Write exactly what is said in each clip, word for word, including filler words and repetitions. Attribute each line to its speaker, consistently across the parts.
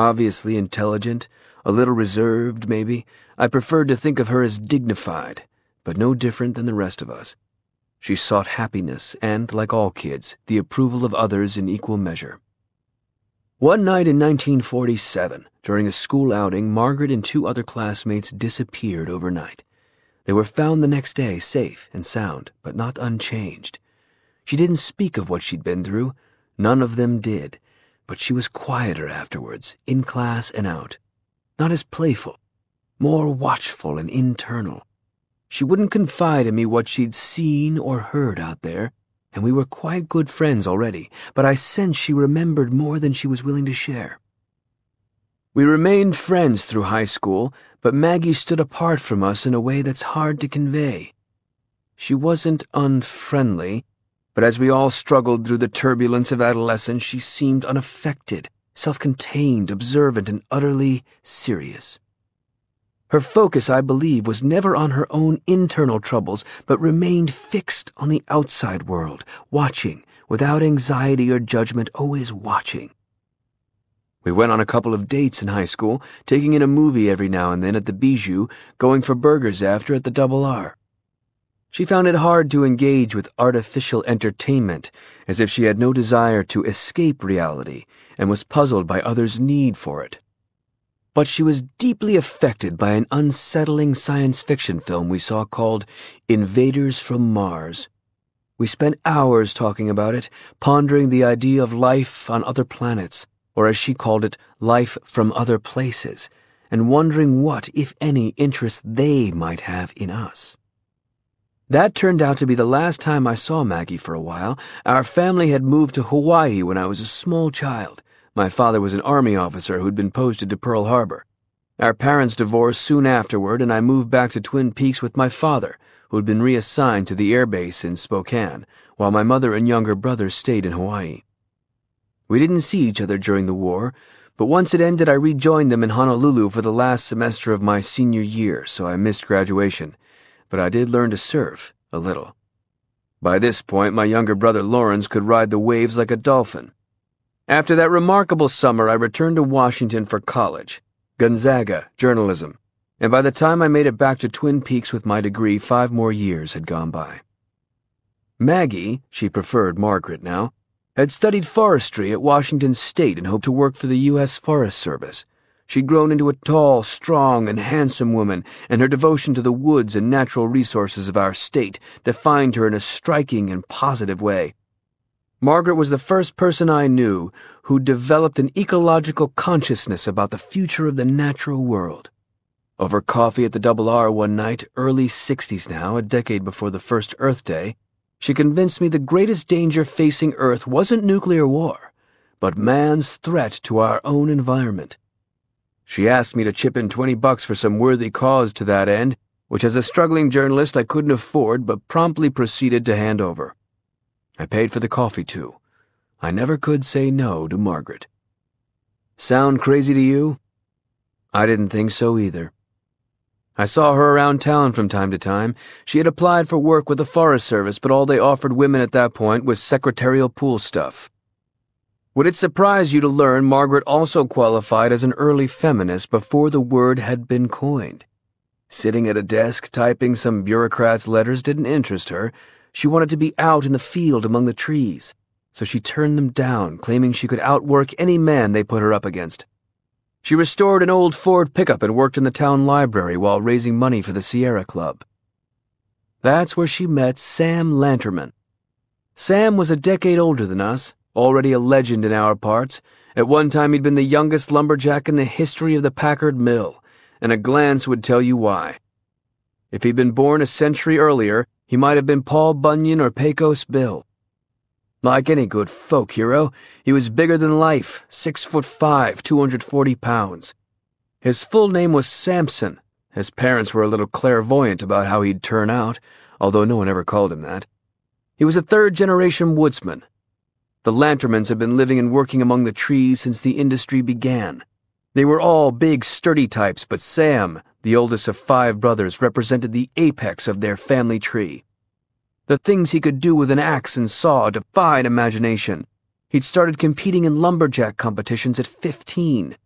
Speaker 1: obviously intelligent, a little reserved, maybe. I preferred to think of her as dignified, but no different than the rest of us. She sought happiness and, like all kids, the approval of others in equal measure. One night in nineteen forty-seven, during a school outing, Margaret and two other classmates disappeared overnight. They were found the next day, safe and sound, but not unchanged. She didn't speak of what she'd been through. None of them did, but she was quieter afterwards, in class and out. Not as playful, more watchful and internal. She wouldn't confide in me what she'd seen or heard out there, and we were quite good friends already, but I sensed she remembered more than she was willing to share. We remained friends through high school, but Maggie stood apart from us in a way that's hard to convey. She wasn't unfriendly, but as we all struggled through the turbulence of adolescence, she seemed unaffected, self-contained, observant, and utterly serious. Her focus, I believe, was never on her own internal troubles, but remained fixed on the outside world, watching, without anxiety or judgment, always watching. We went on a couple of dates in high school, taking in a movie every now and then at the Bijou, going for burgers after at the Double R. She found it hard to engage with artificial entertainment, as if she had no desire to escape reality and was puzzled by others' need for it. But she was deeply affected by an unsettling science fiction film we saw called Invaders from Mars. We spent hours talking about it, pondering the idea of life on other planets, or as she called it, life from other places, and wondering what, if any, interest they might have in us. That turned out to be the last time I saw Maggie for a while. Our family had moved to Hawaii when I was a small child. My father was an army officer who'd been posted to Pearl Harbor. Our parents divorced soon afterward, and I moved back to Twin Peaks with my father, who'd been reassigned to the air base in Spokane, while my mother and younger brother stayed in Hawaii. We didn't see each other during the war, but once it ended I rejoined them in Honolulu for the last semester of my senior year, so I missed graduation. But I did learn to surf, a little. By this point, my younger brother Lawrence could ride the waves like a dolphin. After that remarkable summer, I returned to Washington for college, Gonzaga, journalism, and by the time I made it back to Twin Peaks with my degree, five more years had gone by. Maggie, she preferred Margaret now, had studied forestry at Washington State and hoped to work for the U S Forest Service. She'd grown into a tall, strong, and handsome woman, and her devotion to the woods and natural resources of our state defined her in a striking and positive way. Margaret was the first person I knew who developed an ecological consciousness about the future of the natural world. Over coffee at the Double R one night, early sixties now, a decade before the first Earth Day, she convinced me the greatest danger facing Earth wasn't nuclear war, but man's threat to our own environment. She asked me to chip in twenty bucks for some worthy cause to that end, which as a struggling journalist I couldn't afford but promptly proceeded to hand over. I paid for the coffee, too. I never could say no to Margaret. Sound crazy to you? I didn't think so either. I saw her around town from time to time. She had applied for work with the Forest Service, but all they offered women at that point was secretarial pool stuff. Would it surprise you to learn Margaret also qualified as an early feminist before the word had been coined? Sitting at a desk typing some bureaucrat's letters didn't interest her. She wanted to be out in the field among the trees, so she turned them down, claiming she could outwork any man they put her up against. She restored an old Ford pickup and worked in the town library while raising money for the Sierra Club. That's where she met Sam Lanterman. Sam was a decade older than us, already a legend in our parts. At one time he'd been the youngest lumberjack in the history of the Packard Mill, and a glance would tell you why. If he'd been born a century earlier, he might have been Paul Bunyan or Pecos Bill. Like any good folk hero, he was bigger than life, six foot five, two hundred forty pounds. His full name was Sampson. His parents were a little clairvoyant about how he'd turn out, although no one ever called him that. He was a third-generation woodsman. The Lantermans had been living and working among the trees since the industry began. They were all big, sturdy types, but Sam, the oldest of five brothers, represented the apex of their family tree. The things he could do with an axe and saw defied imagination. He'd started competing in lumberjack competitions at fifteen.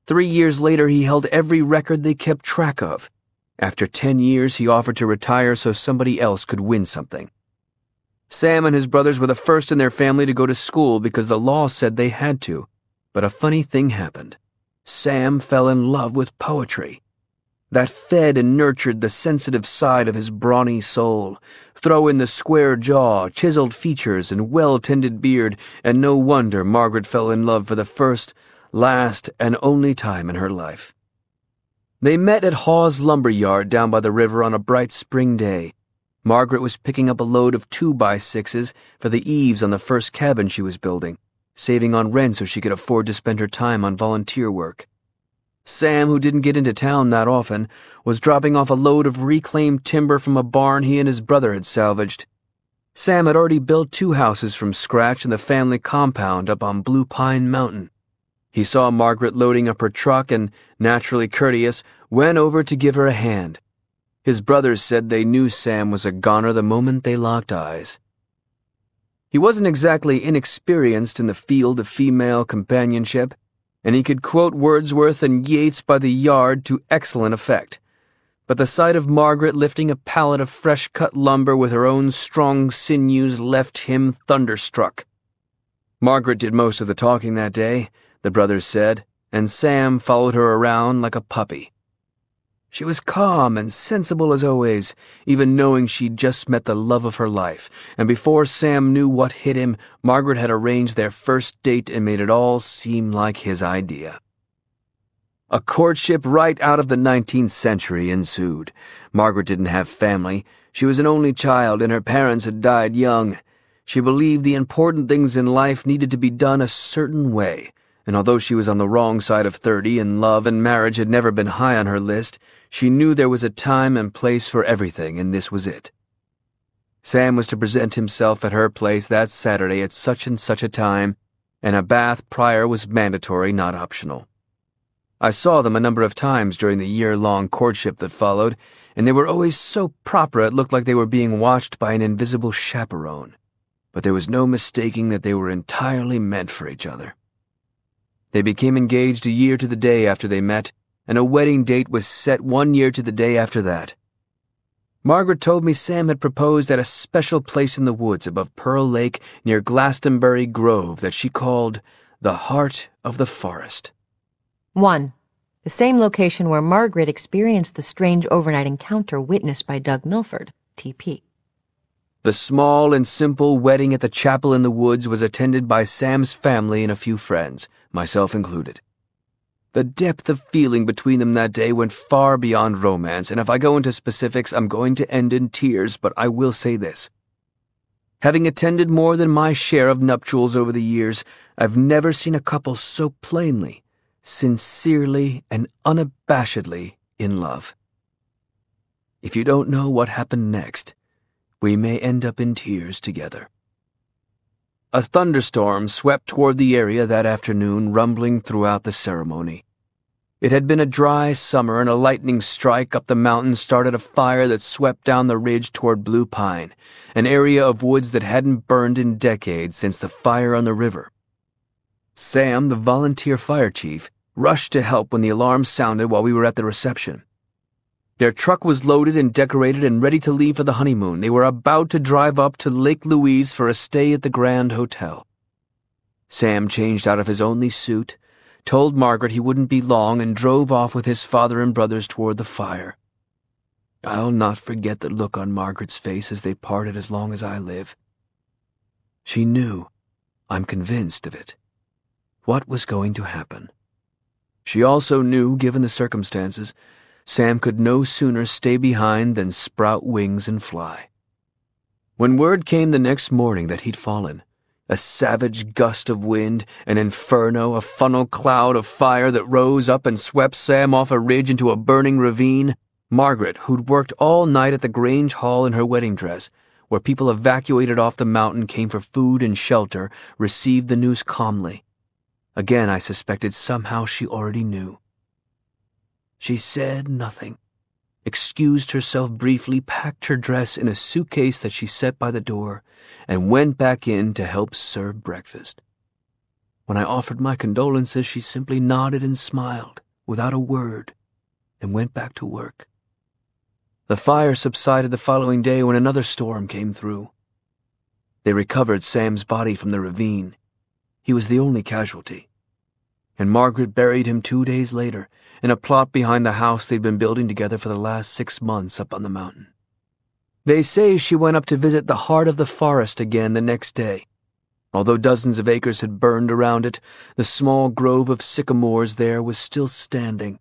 Speaker 1: Three years later, he held every record they kept track of. After ten years, he offered to retire so somebody else could win something. Sam and his brothers were the first in their family to go to school because the law said they had to. But a funny thing happened. Sam fell in love with poetry. That fed and nurtured the sensitive side of his brawny soul. Throw in the square jaw, chiseled features, and well-tended beard, and no wonder Margaret fell in love for the first, last, and only time in her life. They met at Hawes Lumber Yard down by the river on a bright spring day. Margaret was picking up a load of two-by-sixes for the eaves on the first cabin she was building, saving on rent so she could afford to spend her time on volunteer work. Sam, who didn't get into town that often, was dropping off a load of reclaimed timber from a barn he and his brother had salvaged. Sam had already built two houses from scratch in the family compound up on Blue Pine Mountain. He saw Margaret loading up her truck and, naturally courteous, went over to give her a hand. His brothers said they knew Sam was a goner the moment they locked eyes. He wasn't exactly inexperienced in the field of female companionship, and he could quote Wordsworth and Yeats by the yard to excellent effect. But the sight of Margaret lifting a pallet of fresh-cut lumber with her own strong sinews left him thunderstruck. Margaret did most of the talking that day, the brothers said, and Sam followed her around like a puppy. She was calm and sensible as always, even knowing she'd just met the love of her life, and before Sam knew what hit him, Margaret had arranged their first date and made it all seem like his idea. A courtship right out of the nineteenth century ensued. Margaret didn't have family. She was an only child, and her parents had died young. She believed the important things in life needed to be done a certain way, and although she was on the wrong side of thirty and love and marriage had never been high on her list, she knew there was a time and place for everything, and this was it. Sam was to present himself at her place that Saturday at such and such a time, and a bath prior was mandatory, not optional. I saw them a number of times during the year-long courtship that followed, and they were always so proper it looked like they were being watched by an invisible chaperone. But there was no mistaking that they were entirely meant for each other. They became engaged a year to the day after they met, and a wedding date was set one year to the day after that. Margaret told me Sam had proposed at a special place in the woods above Pearl Lake near Glastonbury Grove that she called the Heart of the Forest.
Speaker 2: One. The same location where Margaret experienced the strange overnight encounter witnessed by Doug Milford, T P.
Speaker 1: The small and simple wedding at the chapel in the woods was attended by Sam's family and a few friends, myself included. The depth of feeling between them that day went far beyond romance, and if I go into specifics, I'm going to end in tears, but I will say this. Having attended more than my share of nuptials over the years, I've never seen a couple so plainly, sincerely, and unabashedly in love. If you don't know what happened next, we may end up in tears together. A thunderstorm swept toward the area that afternoon, rumbling throughout the ceremony. It had been a dry summer, and a lightning strike up the mountain started a fire that swept down the ridge toward Blue Pine, an area of woods that hadn't burned in decades since the fire on the river. Sam, the volunteer fire chief, rushed to help when the alarm sounded while we were at the reception. Their truck was loaded and decorated and ready to leave for the honeymoon. They were about to drive up to Lake Louise for a stay at the Grand Hotel. Sam changed out of his only suit, told Margaret he wouldn't be long, and drove off with his father and brothers toward the fire. I'll not forget the look on Margaret's face as they parted as long as I live. She knew, I'm convinced of it, what was going to happen. She also knew, given the circumstances, Sam could no sooner stay behind than sprout wings and fly. When word came the next morning that he'd fallen, a savage gust of wind, an inferno, a funnel cloud of fire that rose up and swept Sam off a ridge into a burning ravine, Margaret, who'd worked all night at the Grange Hall in her wedding dress, where people evacuated off the mountain came for food and shelter, received the news calmly. Again I suspected somehow she already knew. She said nothing, excused herself briefly, packed her dress in a suitcase that she set by the door, and went back in to help serve breakfast. When I offered my condolences, she simply nodded and smiled, without a word, and went back to work. The fire subsided the following day when another storm came through. They recovered Sam's body from the ravine. He was the only casualty. And Margaret buried him two days later in a plot behind the house they'd been building together for the last six months up on the mountain. They say she went up to visit the heart of the forest again the next day. Although dozens of acres had burned around it, the small grove of sycamores there was still standing.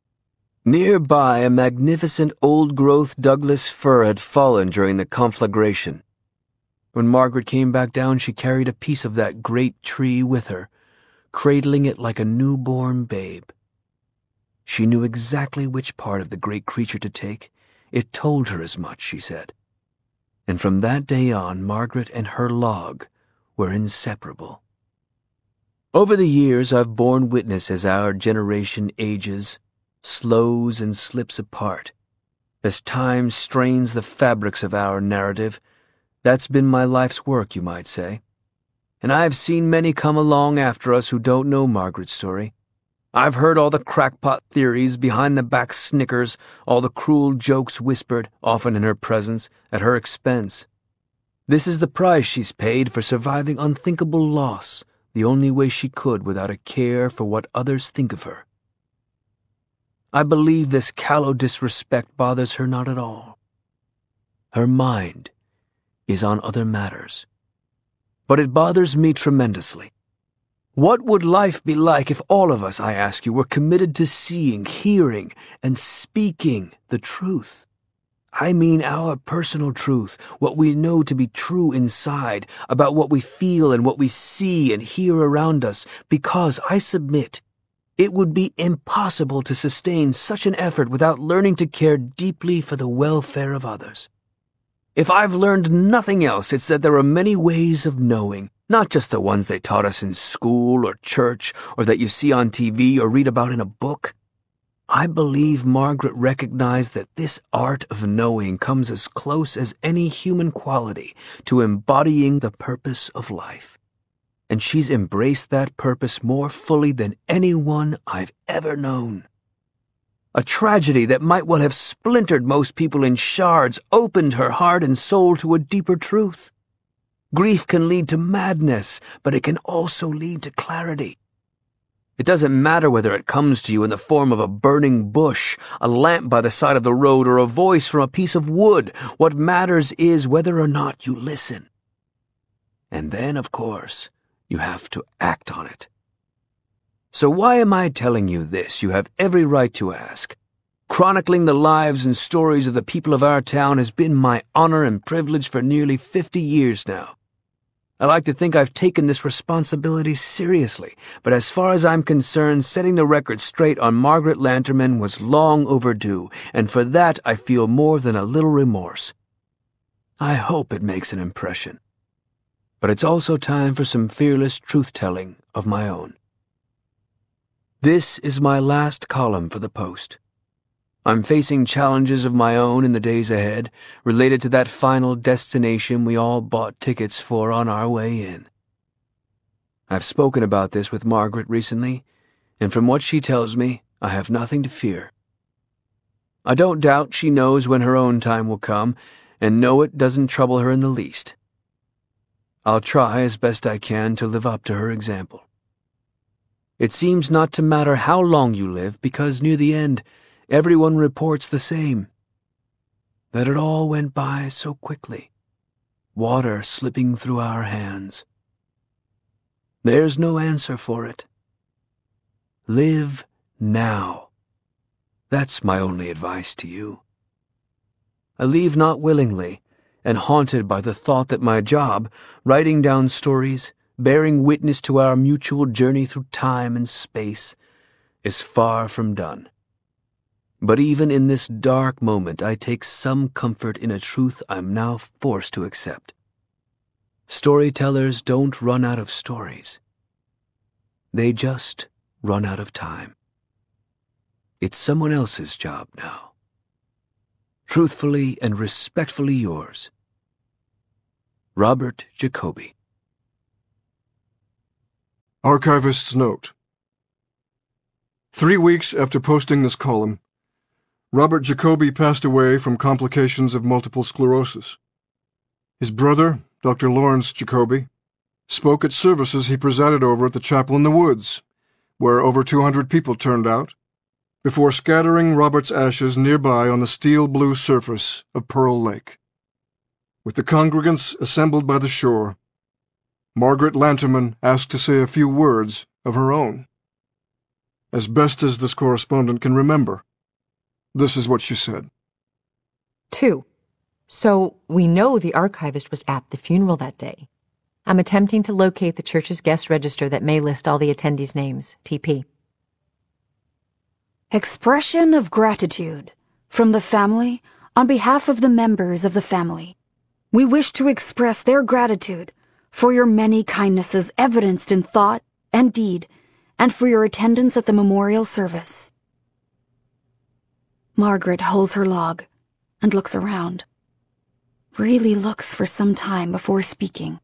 Speaker 1: Nearby, a magnificent old-growth Douglas fir had fallen during the conflagration. When Margaret came back down, she carried a piece of that great tree with her, cradling it like a newborn babe. She knew exactly which part of the great creature to take. It told her as much, she said. And from that day on, Margaret and her log were inseparable. Over the years, I've borne witness as our generation ages, slows and slips apart. As time strains the fabrics of our narrative, that's been my life's work, you might say. And I've seen many come along after us who don't know Margaret's story. I've heard all the crackpot theories, behind-the-back snickers, all the cruel jokes whispered, often in her presence, at her expense. This is the price she's paid for surviving unthinkable loss, the only way she could without a care for what others think of her. I believe this callow disrespect bothers her not at all. Her mind is on other matters. But it bothers me tremendously. What would life be like if all of us, I ask you, were committed to seeing, hearing, and speaking the truth? I mean our personal truth, what we know to be true inside, about what we feel and what we see and hear around us, because I submit, it would be impossible to sustain such an effort without learning to care deeply for the welfare of others. If I've learned nothing else, it's that there are many ways of knowing, not just the ones they taught us in school or church, or that you see on T V or read about in a book. I believe Margaret recognized that this art of knowing comes as close as any human quality to embodying the purpose of life. And she's embraced that purpose more fully than anyone I've ever known. A tragedy that might well have splintered most people in shards opened her heart and soul to a deeper truth. Grief can lead to madness, but it can also lead to clarity. It doesn't matter whether it comes to you in the form of a burning bush, a lamp by the side of the road, or a voice from a piece of wood. What matters is whether or not you listen. And then, of course, you have to act on it. So why am I telling you this? You have every right to ask. Chronicling the lives and stories of the people of our town has been my honor and privilege for nearly fifty years now. I like to think I've taken this responsibility seriously, but as far as I'm concerned, setting the record straight on Margaret Lanterman was long overdue, and for that I feel more than a little remorse. I hope it makes an impression. But it's also time for some fearless truth-telling of my own. This is my last column for the Post. I'm facing challenges of my own in the days ahead, related to that final destination we all bought tickets for on our way in. I've spoken about this with Margaret recently, and from what she tells me, I have nothing to fear. I don't doubt she knows when her own time will come, and know it doesn't trouble her in the least. I'll try as best I can to live up to her example. It seems not to matter how long you live, because near the end, everyone reports the same. That it all went by so quickly, water slipping through our hands. There's no answer for it. Live now. That's my only advice to you. I leave not willingly, and haunted by the thought that my job, writing down stories, bearing witness to our mutual journey through time and space, is far from done. But even in this dark moment, I take some comfort in a truth I'm now forced to accept. Storytellers don't run out of stories. They just run out of time. It's someone else's job now. Truthfully and respectfully yours, Robert Jacoby.
Speaker 3: Archivist's note. Three weeks after posting this column, Robert Jacoby passed away from complications of multiple sclerosis. His brother, Doctor Lawrence Jacoby, spoke at services he presided over at the chapel in the woods, where over two hundred people turned out, before scattering Robert's ashes nearby on the steel-blue surface of Pearl Lake. With the congregants assembled by the shore, Margaret Lanterman asked to say a few words of her own. As best as this correspondent can remember, this is what she said.
Speaker 2: Two. So we know the archivist was at the funeral that day. I'm attempting to locate the church's guest register that may list all the attendees' names. T P.
Speaker 4: Expression of gratitude from the family on behalf of the members of the family. We wish to express their gratitude for your many kindnesses evidenced in thought and deed, and for your attendance at the memorial service. Margaret holds her log and looks around. Really looks for some time before speaking.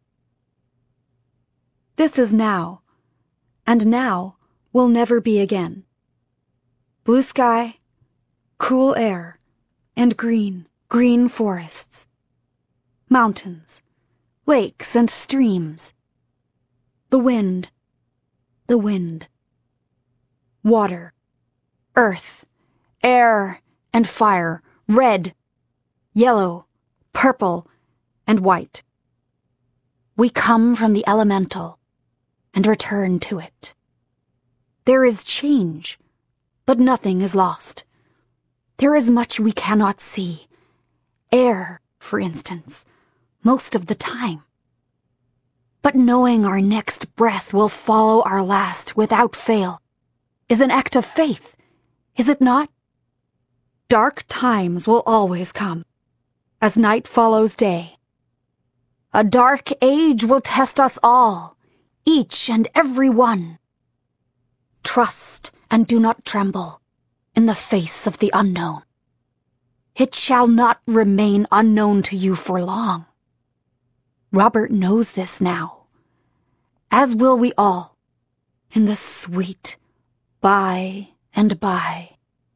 Speaker 4: This is now, and now will never be again. Blue sky, cool air, and green, green forests. Mountains, lakes and streams. The wind, the wind. Water, earth, air, and fire, red, yellow, purple, and white. We come from the elemental and return to it. There is change, but nothing is lost. There is much we cannot see. Air, for instance, most of the time. But knowing our next breath will follow our last without fail is an act of faith, is it not? Dark times will always come, as night follows day. A dark age will test us all, each and every one. Trust and do not tremble in the face of the unknown. It shall not remain unknown to you for long. Robert knows this now, as will we all, in the sweet by and by.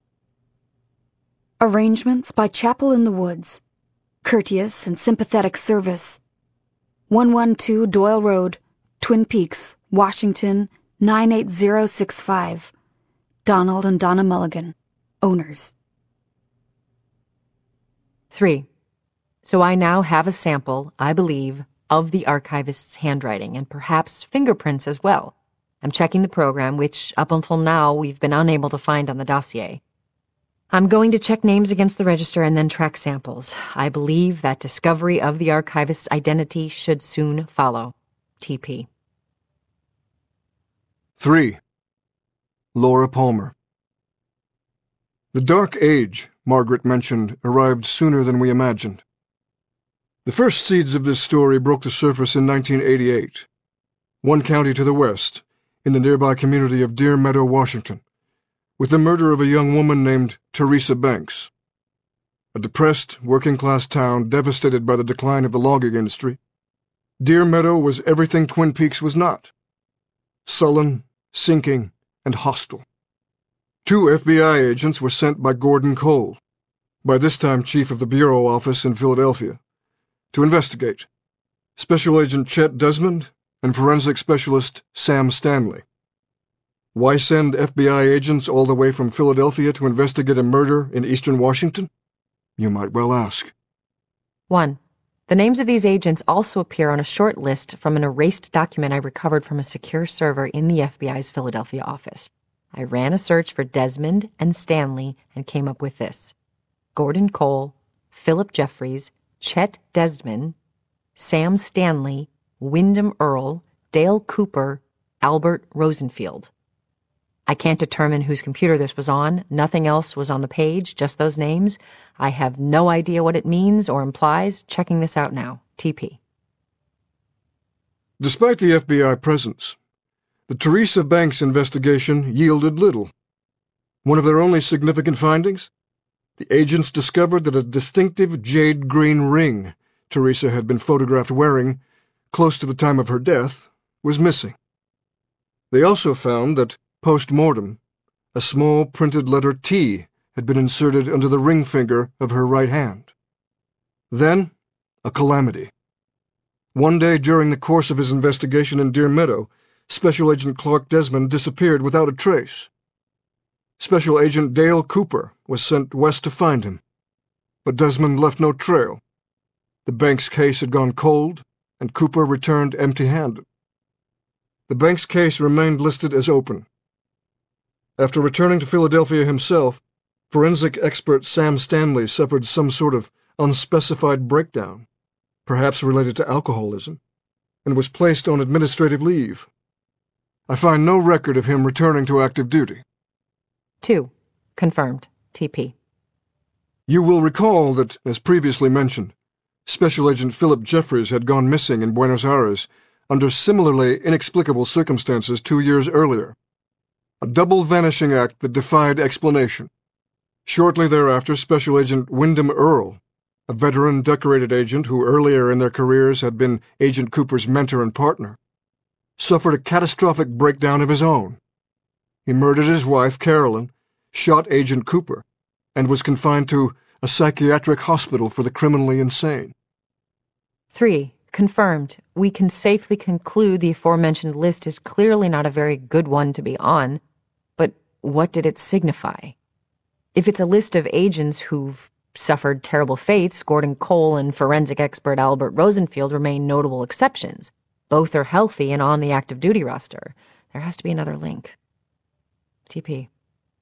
Speaker 4: Arrangements by Chapel in the Woods. Courteous and sympathetic service. one twelve Doyle Road, Twin Peaks, Washington, nine eight zero six five. Donald and Donna Mulligan, owners.
Speaker 2: Three. So I now have a sample, I believe, of the archivist's handwriting and perhaps fingerprints as well. I'm checking the program, which up until now we've been unable to find on the dossier. I'm going to check names against the register and then track samples. I believe that discovery of the archivist's identity should soon follow. T P.
Speaker 3: Three. Laura Palmer. The Dark Age, Margaret mentioned, arrived sooner than we imagined. The first seeds of this story broke the surface in nineteen eighty-eight, one county to the west, in the nearby community of Deer Meadow, Washington, with the murder of a young woman named Teresa Banks. A depressed, working-class town devastated by the decline of the logging industry, Deer Meadow was everything Twin Peaks was not: sullen, sinking, and hostile. Two F B I agents were sent by Gordon Cole, by this time chief of the Bureau office in Philadelphia, to investigate: Special Agent Chet Desmond and forensic specialist Sam Stanley. Why send F B I agents all the way from Philadelphia to investigate a murder in eastern Washington? You might well ask.
Speaker 2: One. The names of these agents also appear on a short list from an erased document I recovered from a secure server in the F B I's Philadelphia office. I ran a search for Desmond and Stanley and came up with this: Gordon Cole, Philip Jeffries, Chet Desmond, Sam Stanley, Wyndham Earl, Dale Cooper, Albert Rosenfield. I can't determine whose computer this was on. Nothing else was on the page, just those names. I have no idea what it means or implies. Checking this out now. T P.
Speaker 3: Despite the F B I presence, the Teresa Banks investigation yielded little. One of their only significant findings? The agents discovered that a distinctive jade green ring Teresa had been photographed wearing, close to the time of her death, was missing. They also found that, post-mortem, a small printed letter T had been inserted under the ring finger of her right hand. Then, a calamity. One day during the course of his investigation in Deer Meadow, Special Agent Clark Desmond disappeared without a trace. Special Agent Dale Cooper was sent west to find him, but Desmond left no trail. The Banks case had gone cold, and Cooper returned empty-handed. The Banks case remained listed as open. After returning to Philadelphia himself, forensic expert Sam Stanley suffered some sort of unspecified breakdown, perhaps related to alcoholism, and was placed on administrative leave. I find no record of him returning to active duty.
Speaker 2: Two. Confirmed. T P.
Speaker 3: You will recall that, as previously mentioned, Special Agent Philip Jeffries had gone missing in Buenos Aires under similarly inexplicable circumstances two years earlier. A double vanishing act that defied explanation. Shortly thereafter, Special Agent Wyndham Earle, a veteran decorated agent who earlier in their careers had been Agent Cooper's mentor and partner, suffered a catastrophic breakdown of his own. He murdered his wife, Carolyn, shot Agent Cooper, and was confined to a psychiatric hospital for the criminally insane.
Speaker 2: Three. Confirmed. We can safely conclude the aforementioned list is clearly not a very good one to be on, but what did it signify? If it's a list of agents who've suffered terrible fates, Gordon Cole and forensic expert Albert Rosenfield remain notable exceptions. Both are healthy and on the active duty roster. There has to be another link. T P.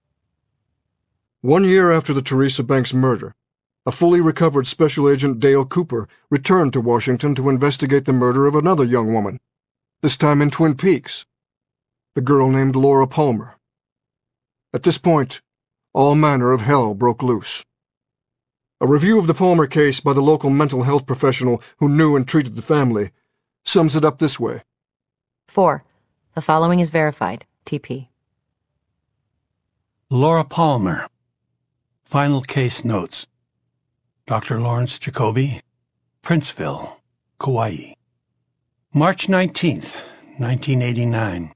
Speaker 3: One year after the Teresa Banks murder, a fully recovered Special Agent Dale Cooper returned to Washington to investigate the murder of another young woman, this time in Twin Peaks, the girl named Laura Palmer. At this point, all manner of hell broke loose. A review of the Palmer case by the local mental health professional who knew and treated the family sums it up this way.
Speaker 2: Four. The following is verified. T P.
Speaker 5: Laura Palmer. Final case notes. Doctor Lawrence Jacoby, Princeville, Kauai. March nineteenth, nineteen eighty-nine.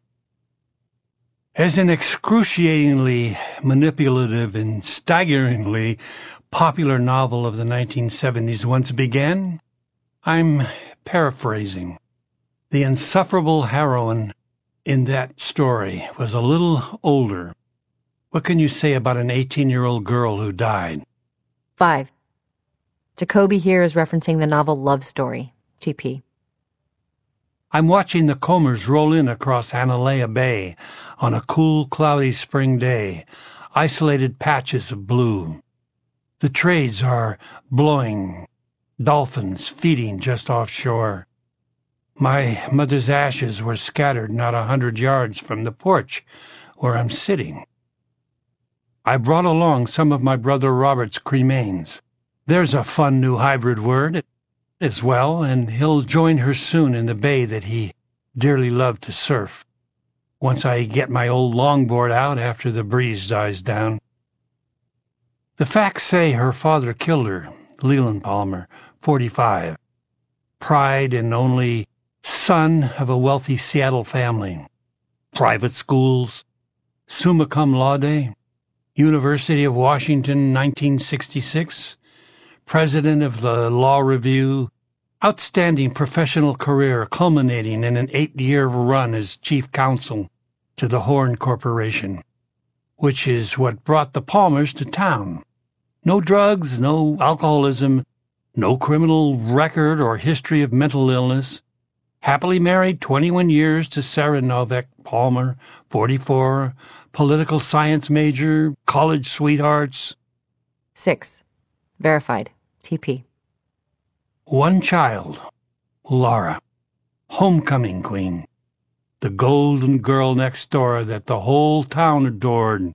Speaker 5: As an excruciatingly manipulative and staggeringly popular novel of the nineteen seventies once began, I'm paraphrasing. The insufferable heroine in that story was a little older. What can you say about an eighteen-year-old girl who died?
Speaker 2: Five. Jacoby here is referencing the novel Love Story. T P.
Speaker 5: I'm watching the combers roll in across Analea Bay on a cool, cloudy spring day, isolated patches of blue. The trades are blowing, dolphins feeding just offshore. My mother's ashes were scattered not a hundred yards from the porch where I'm sitting. I brought along some of my brother Robert's cremains. There's a fun new hybrid word as well, and he'll join her soon in the bay that he dearly loved to surf, once I get my old longboard out after the breeze dies down. The facts say her father killed her, Leland Palmer, forty-five, pride and only son of a wealthy Seattle family. Private schools, summa cum laude, University of Washington, nineteen sixty-six, president of the Law Review, outstanding professional career culminating in an eight-year run as chief counsel to the Horn Corporation, which is what brought the Palmers to town. No drugs, no alcoholism, no criminal record or history of mental illness. Happily married twenty-one years to Sarah Novak Palmer, forty-four, political science major, college sweethearts.
Speaker 2: Six. Verified. T P.
Speaker 5: One child, Laura, homecoming queen, the golden girl next door that the whole town adored,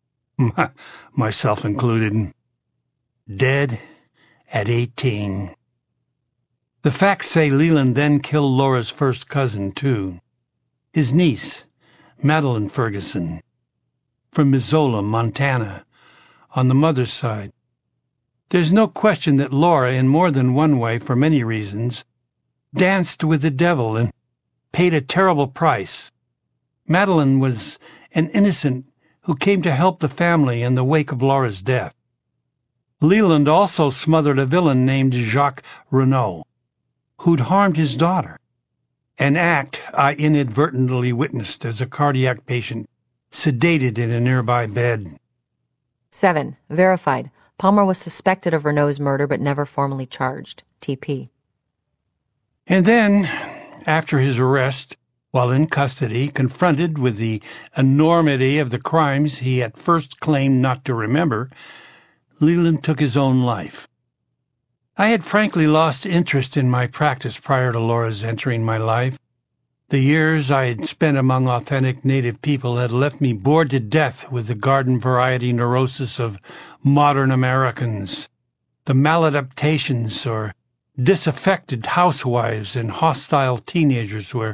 Speaker 5: myself included. Dead at eighteen. The facts say Leland then killed Laura's first cousin, too, his niece, Madeline Ferguson, from Missoula, Montana, on the mother's side. There's no question that Laura, in more than one way, for many reasons, danced with the devil and paid a terrible price. Madeline was an innocent who came to help the family in the wake of Laura's death. Leland also smothered a villain named Jacques Renault, who'd harmed his daughter, an act I inadvertently witnessed as a cardiac patient sedated in a nearby bed.
Speaker 2: Seven. Verified. Palmer was suspected of Renault's murder but never formally charged. T P.
Speaker 5: And then, after his arrest, while in custody, confronted with the enormity of the crimes he at first claimed not to remember, Leland took his own life. I had frankly lost interest in my practice prior to Laura's entering my life. The years I had spent among authentic native people had left me bored to death with the garden-variety neurosis of modern Americans, the maladaptations or disaffected housewives and hostile teenagers were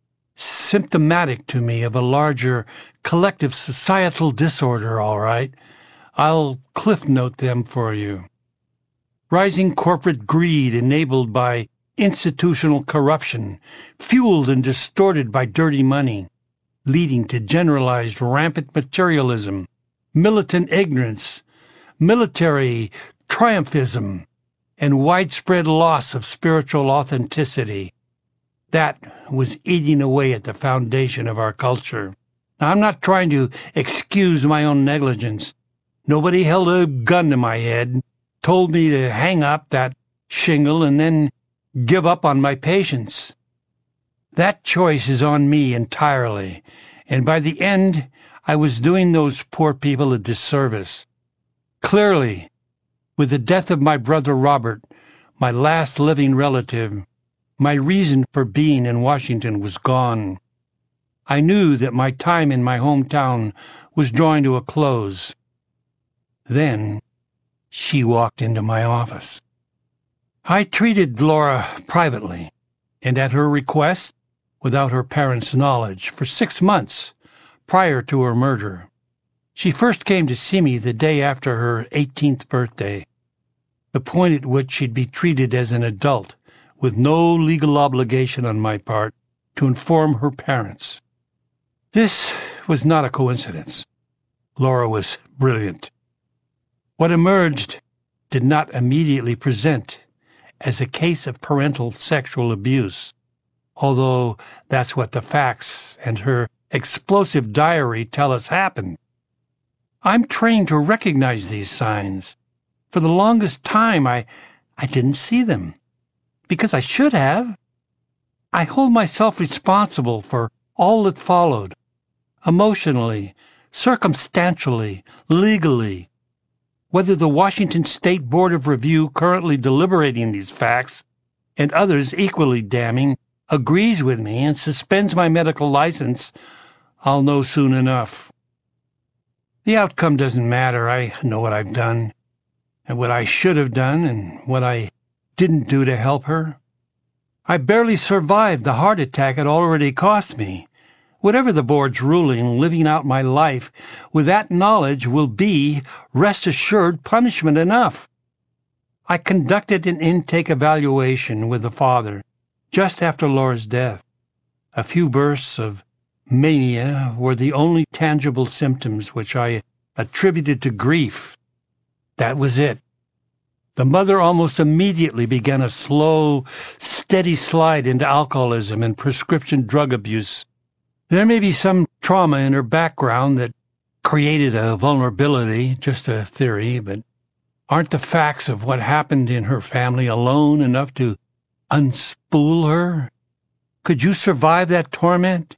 Speaker 5: symptomatic to me of a larger collective societal disorder, all right. I'll cliff note them for you. Rising corporate greed enabled by institutional corruption, fueled and distorted by dirty money, leading to generalized rampant materialism, militant ignorance, military triumphism, and widespread loss of spiritual authenticity. That was eating away at the foundation of our culture. Now, I'm not trying to excuse my own negligence. Nobody held a gun to my head, told me to hang up that shingle and then give up on my patients. That choice is on me entirely, and by the end, I was doing those poor people a disservice. Clearly, with the death of my brother Robert, my last living relative, my reason for being in Washington was gone. I knew that my time in my hometown was drawing to a close. Then, she walked into my office. I treated Laura privately, and at her request, without her parents' knowledge, for six months prior to her murder. She first came to see me the day after her eighteenth birthday, the point at which she'd be treated as an adult, with no legal obligation on my part to inform her parents. This was not a coincidence. Laura was brilliant. What emerged did not immediately present as a case of parental sexual abuse, although that's what the facts and her explosive diary tell us happened. I'm trained to recognize these signs. For the longest time, I, I didn't see them, because I should have. I hold myself responsible for all that followed, emotionally, circumstantially, legally. Whether the Washington State Board of Review currently deliberating these facts, and others equally damning, agrees with me and suspends my medical license, I'll know soon enough. The outcome doesn't matter. I know what I've done, and what I should have done, and what I didn't do to help her. I barely survived the heart attack it already cost me. Whatever the board's ruling, living out my life with that knowledge will be, rest assured, punishment enough. I conducted an intake evaluation with the father just after Laura's death. A few bursts of mania were the only tangible symptoms which I attributed to grief. That was it. The mother almost immediately began a slow, steady slide into alcoholism and prescription drug abuse. There may be some trauma in her background that created a vulnerability, just a theory, but aren't the facts of what happened in her family alone enough to unspool her? Could you survive that torment?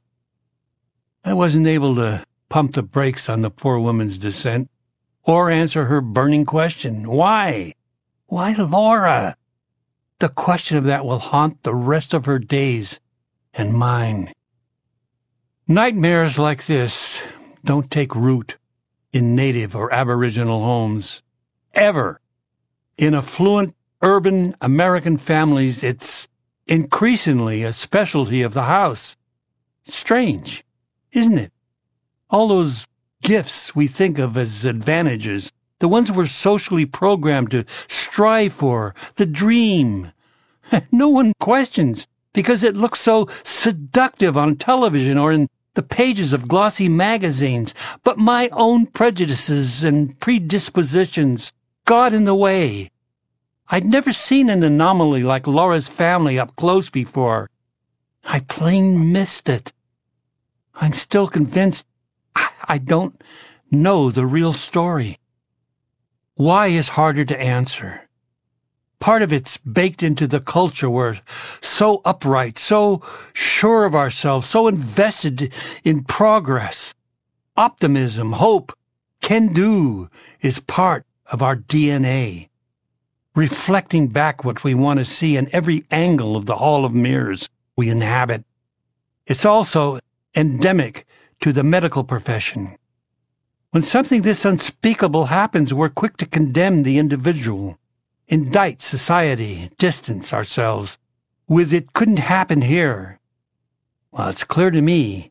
Speaker 5: I wasn't able to pump the brakes on the poor woman's descent, or answer her burning question, why? Why Laura? The question of that will haunt the rest of her days and mine. Nightmares like this don't take root in native or aboriginal homes. Ever. In affluent, urban American families, it's increasingly a specialty of the house. Strange, isn't it? All those gifts we think of as advantages, the ones we're socially programmed to strive for, the dream. No one questions, because it looks so seductive on television or in the pages of glossy magazines, but my own prejudices and predispositions got in the way. I'd never seen an anomaly like Laura's family up close before. I plain missed it. I'm still convinced I don't know the real story. Why is harder to answer. Part of it's baked into the culture. We're so upright, so sure of ourselves, so invested in progress. Optimism, hope, can-do is part of our D N A. Reflecting back what we want to see in every angle of the hall of mirrors we inhabit. It's also endemic to the medical profession. When something this unspeakable happens, we're quick to condemn the individual, indict society, distance ourselves with "it couldn't happen here." Well, it's clear to me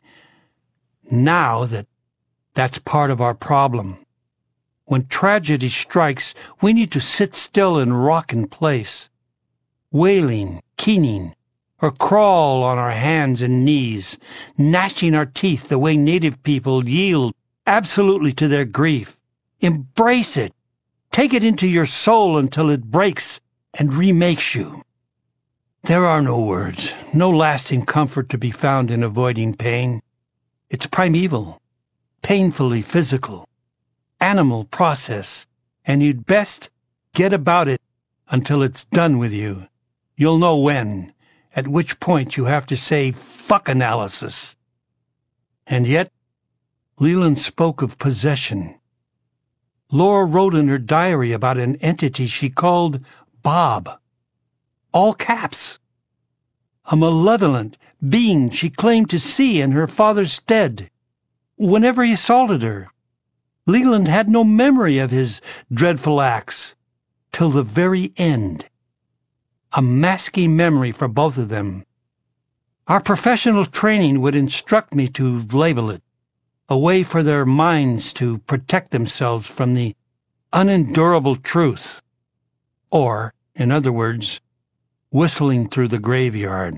Speaker 5: now that that's part of our problem. When tragedy strikes, we need to sit still and rock in place, wailing, keening, or crawl on our hands and knees, gnashing our teeth the way native people yield absolutely to their grief. Embrace it. Take it into your soul until it breaks and remakes you. There are no words, no lasting comfort to be found in avoiding pain. It's primeval, painfully physical, animal process, and you'd best get about it until it's done with you. You'll know when, at which point you have to say, "Fuck analysis." And yet, Leland spoke of possession. Laura wrote in her diary about an entity she called Bob. All caps. A malevolent being she claimed to see in her father's stead. Whenever he assaulted her, Leland had no memory of his dreadful acts till the very end. A masking memory for both of them. Our professional training would instruct me to label it, a way for their minds to protect themselves from the unendurable truth. Or, in other words, whistling through the graveyard.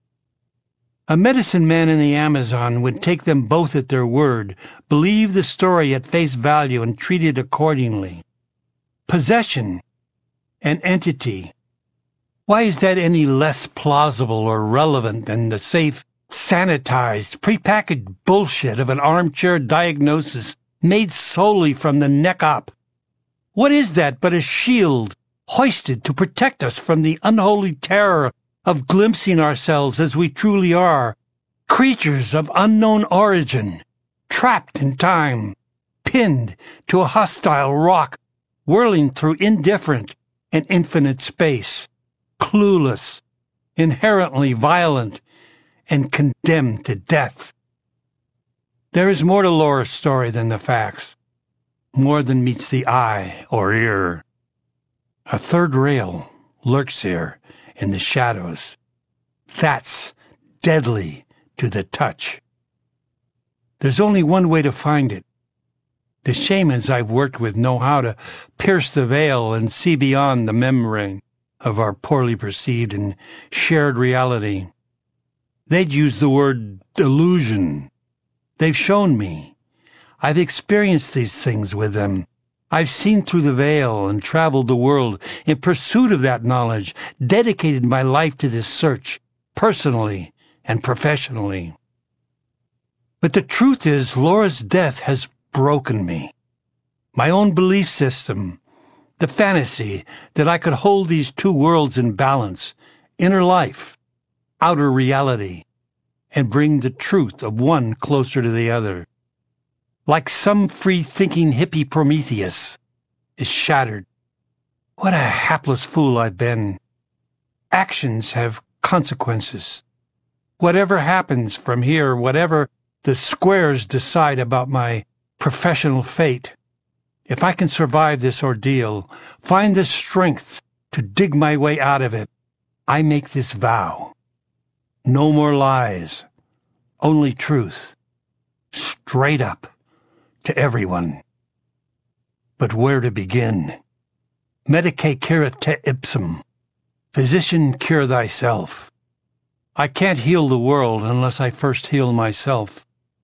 Speaker 5: A medicine man in the Amazon would take them both at their word, believe the story at face value, and treat it accordingly. Possession, an entity. Why is that any less plausible or relevant than the safe, sanitized, prepackaged bullshit of an armchair diagnosis made solely from the neck up? What is that but a shield hoisted to protect us from the unholy terror of glimpsing ourselves as we truly are, creatures of unknown origin, trapped in time, pinned to a hostile rock, whirling through indifferent and infinite space, clueless, inherently violent, and condemned to death? There is more to Laura's story than the facts, more than meets the eye or ear. A third rail lurks here in the shadows. That's deadly to the touch. There's only one way to find it. The shamans I've worked with know how to pierce the veil and see beyond the membrane of our poorly perceived and shared reality. They'd use the word illusion. They've shown me. I've experienced these things with them. I've seen through the veil and traveled the world in pursuit of that knowledge, dedicated my life to this search, personally and professionally. But the truth is, Laura's death has broken me. My own belief system, the fantasy that I could hold these two worlds in balance, inner life, outer reality, and bring the truth of one closer to the other, like some free-thinking hippie Prometheus, is shattered. What a hapless fool I've been. Actions have consequences. Whatever happens from here, whatever the squares decide about my professional fate, if I can survive this ordeal, find the strength to dig my way out of it, I make this vow. No more lies, only truth, straight up, to everyone. But where to begin? Medica cura te ipsum. Physician, cure thyself. I can't heal the world unless I first heal myself.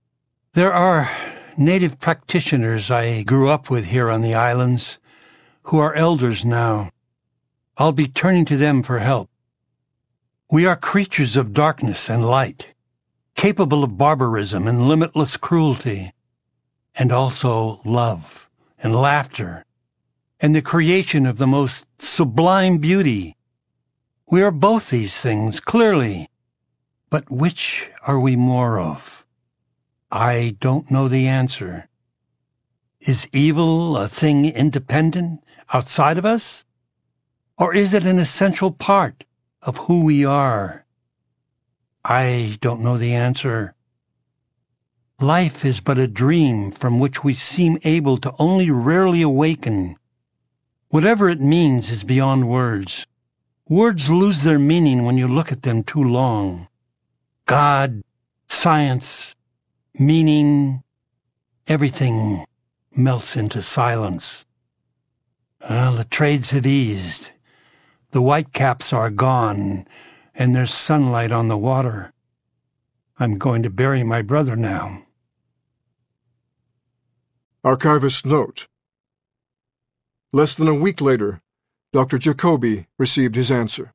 Speaker 5: There are native practitioners I grew up with here on the islands who are elders now. I'll be turning to them for help. We are creatures of darkness and light, capable of barbarism and limitless cruelty, and also love and laughter, and the creation of the most sublime beauty. We are both these things, clearly, but which are we more of? I don't know the answer. Is evil a thing independent, outside of us? Or is it an essential part of who we are? I don't know the answer. Life is but a dream from which we seem able to only rarely awaken. Whatever it means is beyond words. Words lose their meaning when you look at them too long. God, science, meaning, everything melts into silence. Well, the trades have eased. The whitecaps are gone, and there's sunlight on the water. I'm going to bury my brother now.
Speaker 3: Archivist note. Less than a week later, Doctor Jacoby received his answer.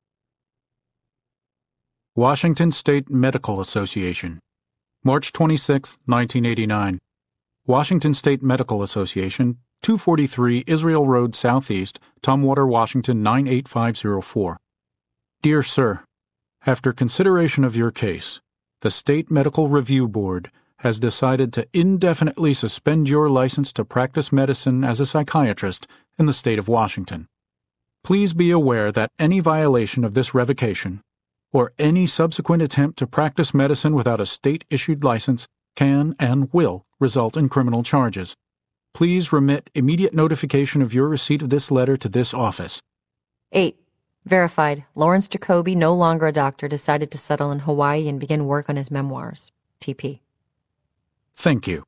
Speaker 6: Washington State Medical Association, March twenty-sixth, nineteen eighty-nine. Washington State Medical Association, two forty-three Israel Road Southeast, Tumwater, Washington nine eight five zero four. Dear Sir, after consideration of your case, the State Medical Review Board has decided to indefinitely suspend your license to practice medicine as a psychiatrist in the state of Washington. Please be aware that any violation of this revocation, or any subsequent attempt to practice medicine without a state-issued license, can and will result in criminal charges. Please remit immediate notification of your receipt of this letter to this office.
Speaker 2: eight. Verified. Lawrence Jacoby, no longer a doctor, decided to settle in Hawaii and begin work on his memoirs. T P.
Speaker 6: Thank you.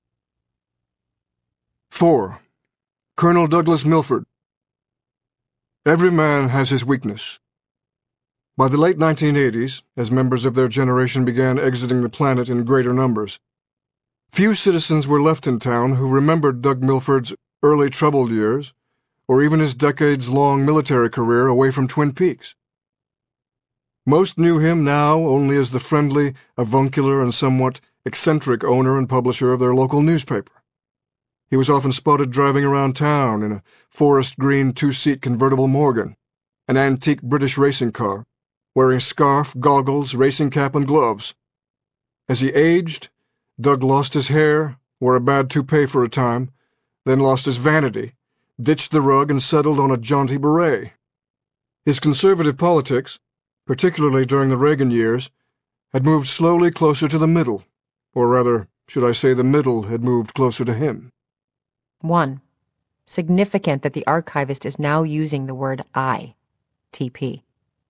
Speaker 3: four. Colonel Douglas Milford. Every man has his weakness. By the late nineteen eighties, as members of their generation began exiting the planet in greater numbers, few citizens were left in town who remembered Doug Milford's early troubled years, or even his decades-long military career away from Twin Peaks. Most knew him now only as the friendly, avuncular, and somewhat eccentric owner and publisher of their local newspaper. He was often spotted driving around town in a forest green two-seat convertible Morgan, an antique British racing car, wearing scarf, goggles, racing cap, and gloves. As he aged, Doug lost his hair, wore a bad toupee for a time, then lost his vanity, ditched the rug, and settled on a jaunty beret. His conservative politics, particularly during the Reagan years, had moved slowly closer to the middle, or rather, should I say the middle had moved closer to him.
Speaker 2: one. Significant that the archivist is now using the word I. T P.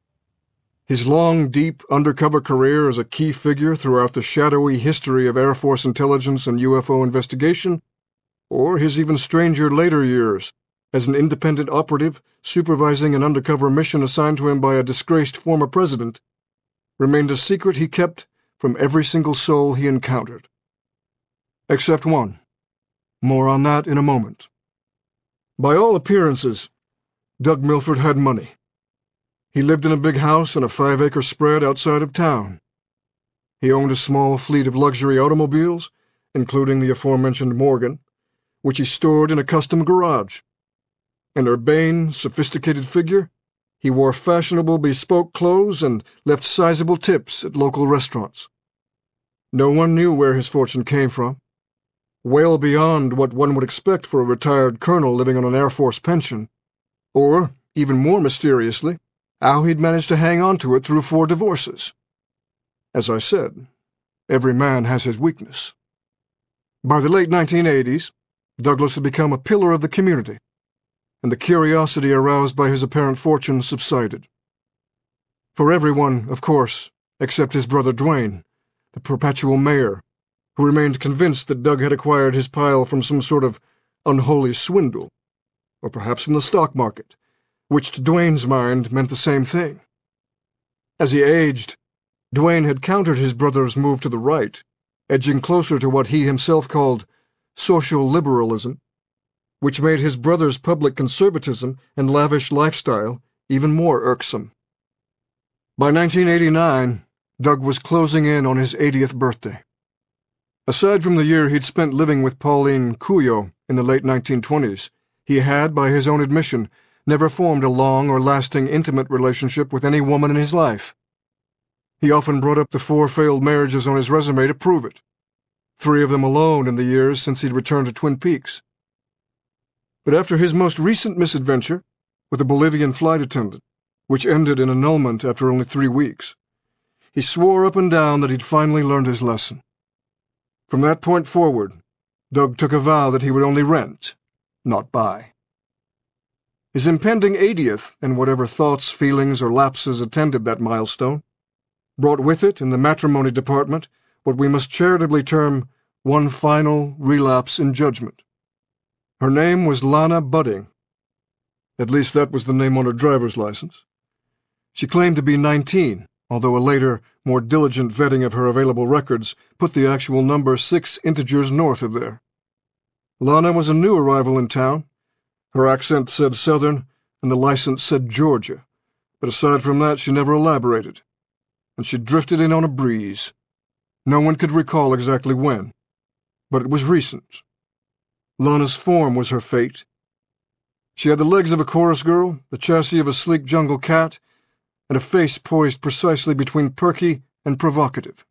Speaker 3: His long, deep, undercover career as a key figure throughout the shadowy history of Air Force intelligence and U F O investigation, or his even stranger later years as an independent operative supervising an undercover mission assigned to him by a disgraced former president, remained a secret he kept from every single soul he encountered. Except one. More on that in a moment. By all appearances, Doug Milford had money. He lived in a big house on a five-acre spread outside of town. He owned a small fleet of luxury automobiles, including the aforementioned Morgan, which he stored in a custom garage. An urbane, sophisticated figure, he wore fashionable bespoke clothes and left sizable tips at local restaurants. No one knew where his fortune came from, well beyond what one would expect for a retired colonel living on an Air Force pension, or, even more mysteriously, how he'd managed to hang on to it through four divorces. As I said, every man has his weakness. By the late nineteen eighties, Douglas had become a pillar of the community, and the curiosity aroused by his apparent fortune subsided. For everyone, of course, except his brother Dwayne, the perpetual mayor, who remained convinced that Doug had acquired his pile from some sort of unholy swindle, or perhaps from the stock market, which to Dwayne's mind meant the same thing. As he aged, Dwayne had countered his brother's move to the right edging closer to what he himself called social liberalism, which made his brother's public conservatism and lavish lifestyle even more irksome. By nineteen eighty-nine, Doug was closing in on his eightieth birthday. Aside from the year he'd spent living with Pauline Cuyo in the late nineteen twenties, he had, by his own admission, never formed a long or lasting intimate relationship with any woman in his life. He often brought up the four failed marriages on his resume to prove it, three of them alone in the years since he'd returned to Twin Peaks. But after his most recent misadventure with a Bolivian flight attendant, which ended in annulment after only three weeks, he swore up and down that he'd finally learned his lesson. From that point forward, Doug took a vow that he would only rent, not buy. His impending eightieth, and whatever thoughts, feelings, or lapses attended that milestone, brought with it, in the matrimony department, what we must charitably term one final relapse in judgment. Her name was Lana Budding. At least that was the name on her driver's license. She claimed to be nineteen, although a later, more diligent vetting of her available records put the actual number six integers north of there. Lana was a new arrival in town. Her accent said Southern, and the license said Georgia, but aside from that she never elaborated, and she drifted in on a breeze. No one could recall exactly when, but it was recent. Lana's form was her fate. She had the legs of a chorus girl, the chassis of a sleek jungle cat, and a face poised precisely between perky and provocative.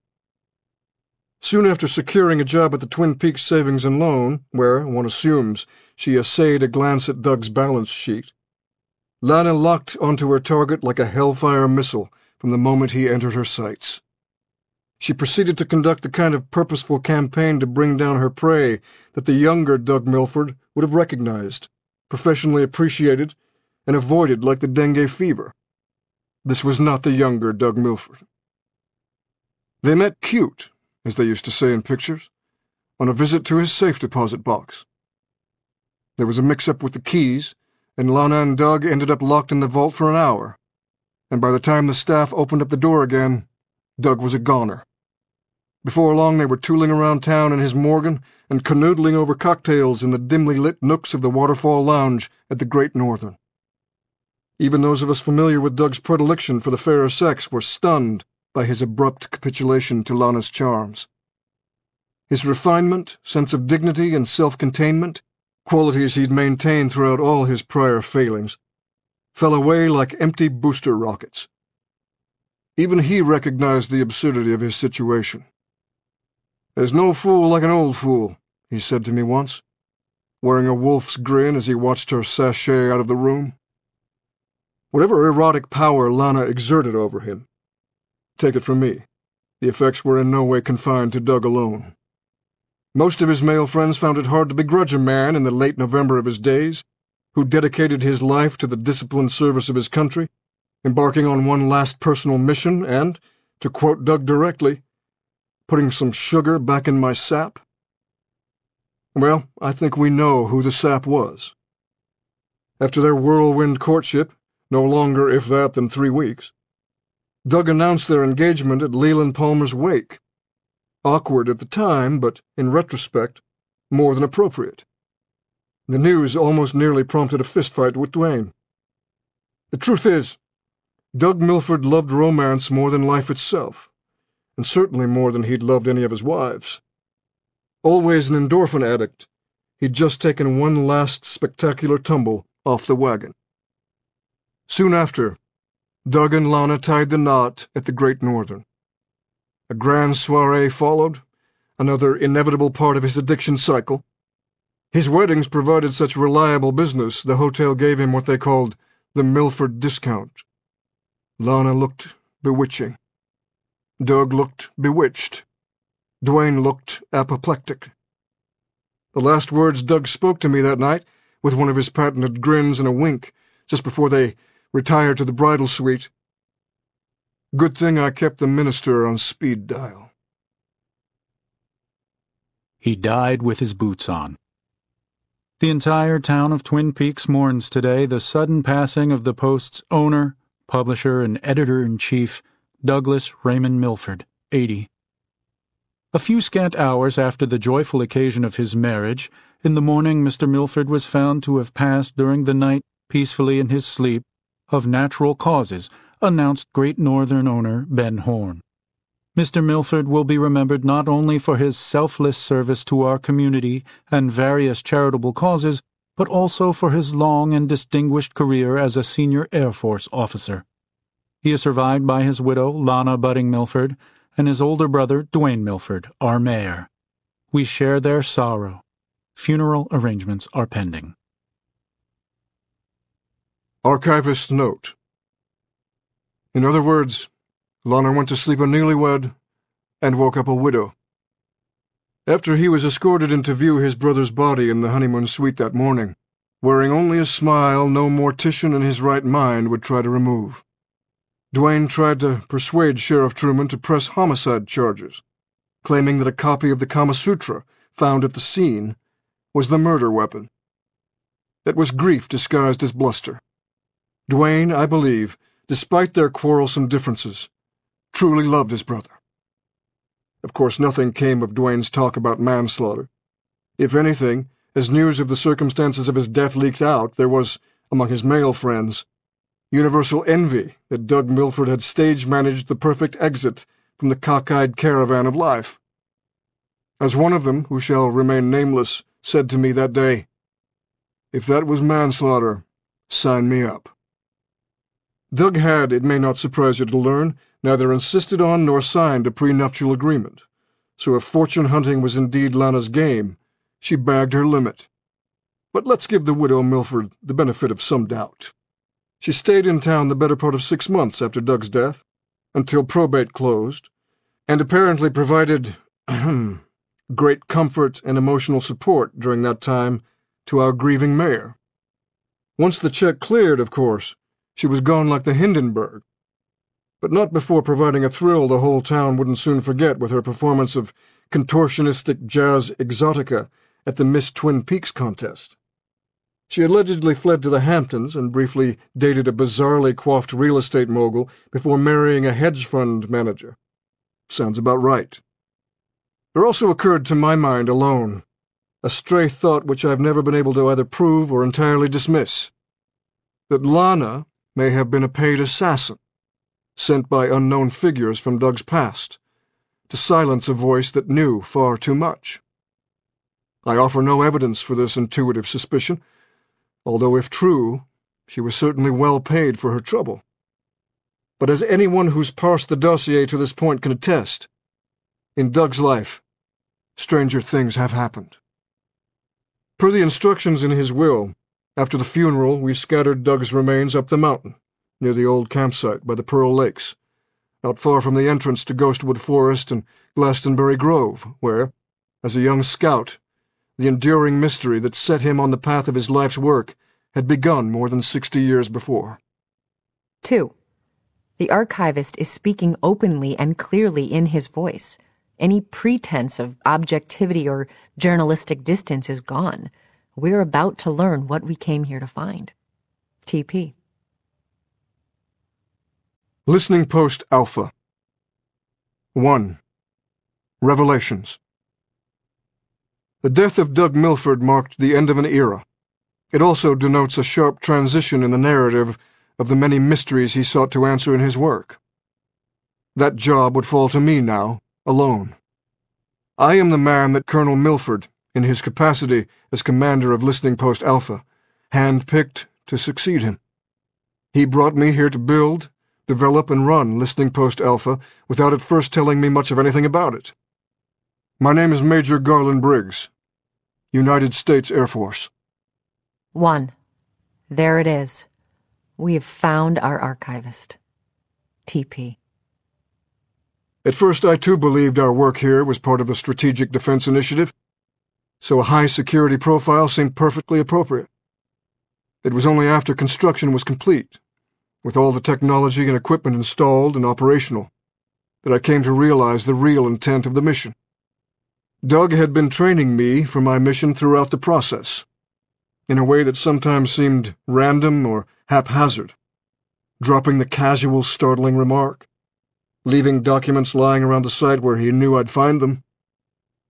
Speaker 3: Soon after securing a job at the Twin Peaks Savings and Loan, where, one assumes, she essayed a glance at Doug's balance sheet, Lana locked onto her target like a hellfire missile from the moment he entered her sights. She proceeded to conduct the kind of purposeful campaign to bring down her prey that the younger Doug Milford would have recognized, professionally appreciated, and avoided like the dengue fever. This was not the younger Doug Milford. They met cute, as they used to say in pictures, on a visit to his safe deposit box. There was a mix-up with the keys, and Lana and Doug ended up locked in the vault for an hour, and by the time the staff opened up the door again, Doug was a goner. Before long they were tooling around town in his Morgan and canoodling over cocktails in the dimly lit nooks of the Waterfall Lounge at the Great Northern. Even those of us familiar with Doug's predilection for the fairer sex were stunned by his abrupt capitulation to Lana's charms. His refinement, sense of dignity, and self-containment, qualities he'd maintained throughout all his prior failings, fell away like empty booster rockets. Even he recognized the absurdity of his situation. "There's no fool like an old fool," he said to me once, wearing a wolf's grin as he watched her sashay out of the room. Whatever erotic power Lana exerted over him, take it from me, the effects were in no way confined to Doug alone. Most of his male friends found it hard to begrudge a man in the late November of his days, who dedicated his life to the disciplined service of his country, embarking on one last personal mission and, to quote Doug directly, putting some sugar back in my sap. Well, I think we know who the sap was. After their whirlwind courtship, no longer, if that, than three weeks, Doug announced their engagement at Leland Palmer's wake. Awkward at the time, but, in retrospect, more than appropriate. The news almost nearly prompted a fistfight with Duane. The truth is, Doug Milford loved romance more than life itself, and certainly more than he'd loved any of his wives. Always an endorphin addict, he'd just taken one last spectacular tumble off the wagon. Soon after, Doug and Lana tied the knot at the Great Northern. A grand soiree followed, another inevitable part of his addiction cycle. His weddings provided such reliable business the hotel gave him what they called the Milford discount. Lana looked bewitching. Doug looked bewitched. Duane looked apoplectic. The last words Doug spoke to me that night, with one of his patented grins and a wink, just before they retired to the bridal suite. "Good thing I kept the minister on speed dial."
Speaker 6: He died with his boots on. The entire town of Twin Peaks mourns today the sudden passing of the Post's owner, publisher, and editor-in-chief, Douglas Raymond Milford, eighty. A few scant hours after the joyful occasion of his marriage, in the morning Mister Milford was found to have passed during the night peacefully in his sleep, of natural causes, announced Great Northern owner Ben Horn. Mister Milford will be remembered not only for his selfless service to our community and various charitable causes, but also for his long and distinguished career as a senior Air Force officer. He is survived by his widow, Lana Budding Milford, and his older brother, Dwayne Milford, our mayor. We share their sorrow. Funeral arrangements are pending.
Speaker 3: Archivist note. In other words, Lana went to sleep a newlywed and woke up a widow. After he was escorted in to view his brother's body in the honeymoon suite that morning, wearing only a smile no mortician in his right mind would try to remove, Dwayne tried to persuade Sheriff Truman to press homicide charges, claiming that a copy of the Kama Sutra found at the scene was the murder weapon. It was grief disguised as bluster. Dwayne, I believe, despite their quarrelsome differences, truly loved his brother. Of course, nothing came of Dwayne's talk about manslaughter. If anything, as news of the circumstances of his death leaked out, there was, among his male friends, universal envy that Doug Milford had stage-managed the perfect exit from the cockeyed caravan of life. As one of them, who shall remain nameless, said to me that day, "If that was manslaughter, sign me up." Doug had, it may not surprise you to learn, neither insisted on nor signed a prenuptial agreement, so if fortune-hunting was indeed Lana's game, she bagged her limit. But let's give the widow Milford the benefit of some doubt. She stayed in town the better part of six months after Doug's death, until probate closed, and apparently provided great comfort and emotional support during that time to our grieving mayor. Once the check cleared, of course, she was gone like the Hindenburg, but not before providing a thrill the whole town wouldn't soon forget with her performance of contortionistic jazz exotica at the Miss Twin Peaks contest. She allegedly fled to the Hamptons and briefly dated a bizarrely coiffed real estate mogul before marrying a hedge fund manager. Sounds about right. There also occurred to my mind alone a stray thought which I've never been able to either prove or entirely dismiss, that Lana may have been a paid assassin, sent by unknown figures from Doug's past, to silence a voice that knew far too much. I offer no evidence for this intuitive suspicion, although if true, she was certainly well paid for her trouble. But as anyone who's parsed the dossier to this point can attest, in Doug's life, stranger things have happened. Per the instructions in his will, after the funeral we scattered Doug's remains up the mountain, near the old campsite by the Pearl Lakes, not far from the entrance to Ghostwood Forest and Glastonbury Grove, where, as a young scout, the enduring mystery that set him on the path of his life's work had begun more than sixty years before.
Speaker 2: Two. The archivist is speaking openly and clearly in his voice. Any pretense of objectivity or journalistic distance is gone. We're about to learn what we came here to find. T P.
Speaker 3: Listening Post Alpha. one. Revelations. The death of Doug Milford marked the end of an era. It also denotes a sharp transition in the narrative of the many mysteries he sought to answer in his work. That job would fall to me now, alone. I am the man that Colonel Milford, in his capacity as commander of Listening Post Alpha, hand-picked to succeed him. He brought me here to build, develop, and run Listening Post Alpha without at first telling me much of anything about it. My name is Major Garland Briggs, United States Air Force.
Speaker 2: One. There it is. We have found our archivist. T P.
Speaker 3: At first I too believed our work here was part of a strategic defense initiative, so a high-security profile seemed perfectly appropriate. It was only after construction was complete, with all the technology and equipment installed and operational, that I came to realize the real intent of the mission. Doug had been training me for my mission throughout the process, in a way that sometimes seemed random or haphazard, dropping the casual, startling remark, leaving documents lying around the site where he knew I'd find them,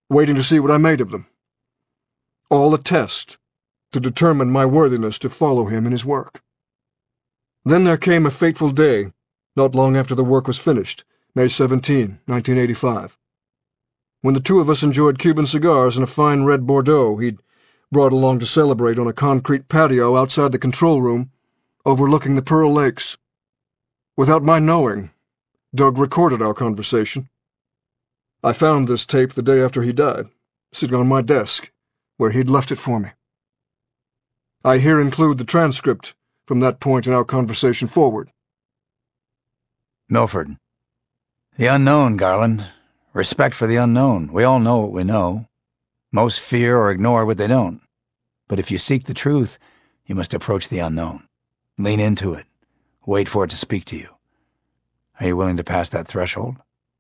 Speaker 3: waiting to see what I made of them. All a test to determine my worthiness to follow him in his work. Then there came a fateful day, not long after the work was finished, May seventeenth, nineteen eighty-five. When the two of us enjoyed Cuban cigars and a fine red Bordeaux he'd brought along to celebrate on a concrete patio outside the control room, overlooking the Pearl Lakes. Without my knowing, Doug recorded our conversation. I found this tape the day after he died, sitting on my desk, where he'd left it for me. I here include the transcript from that point in our conversation forward.
Speaker 7: Milford. The unknown, Garland. Respect for the unknown. We all know what we know. Most fear or ignore what they don't. But if you seek the truth, you must approach the unknown. Lean into it. Wait for it to speak to you. Are you willing to pass that threshold?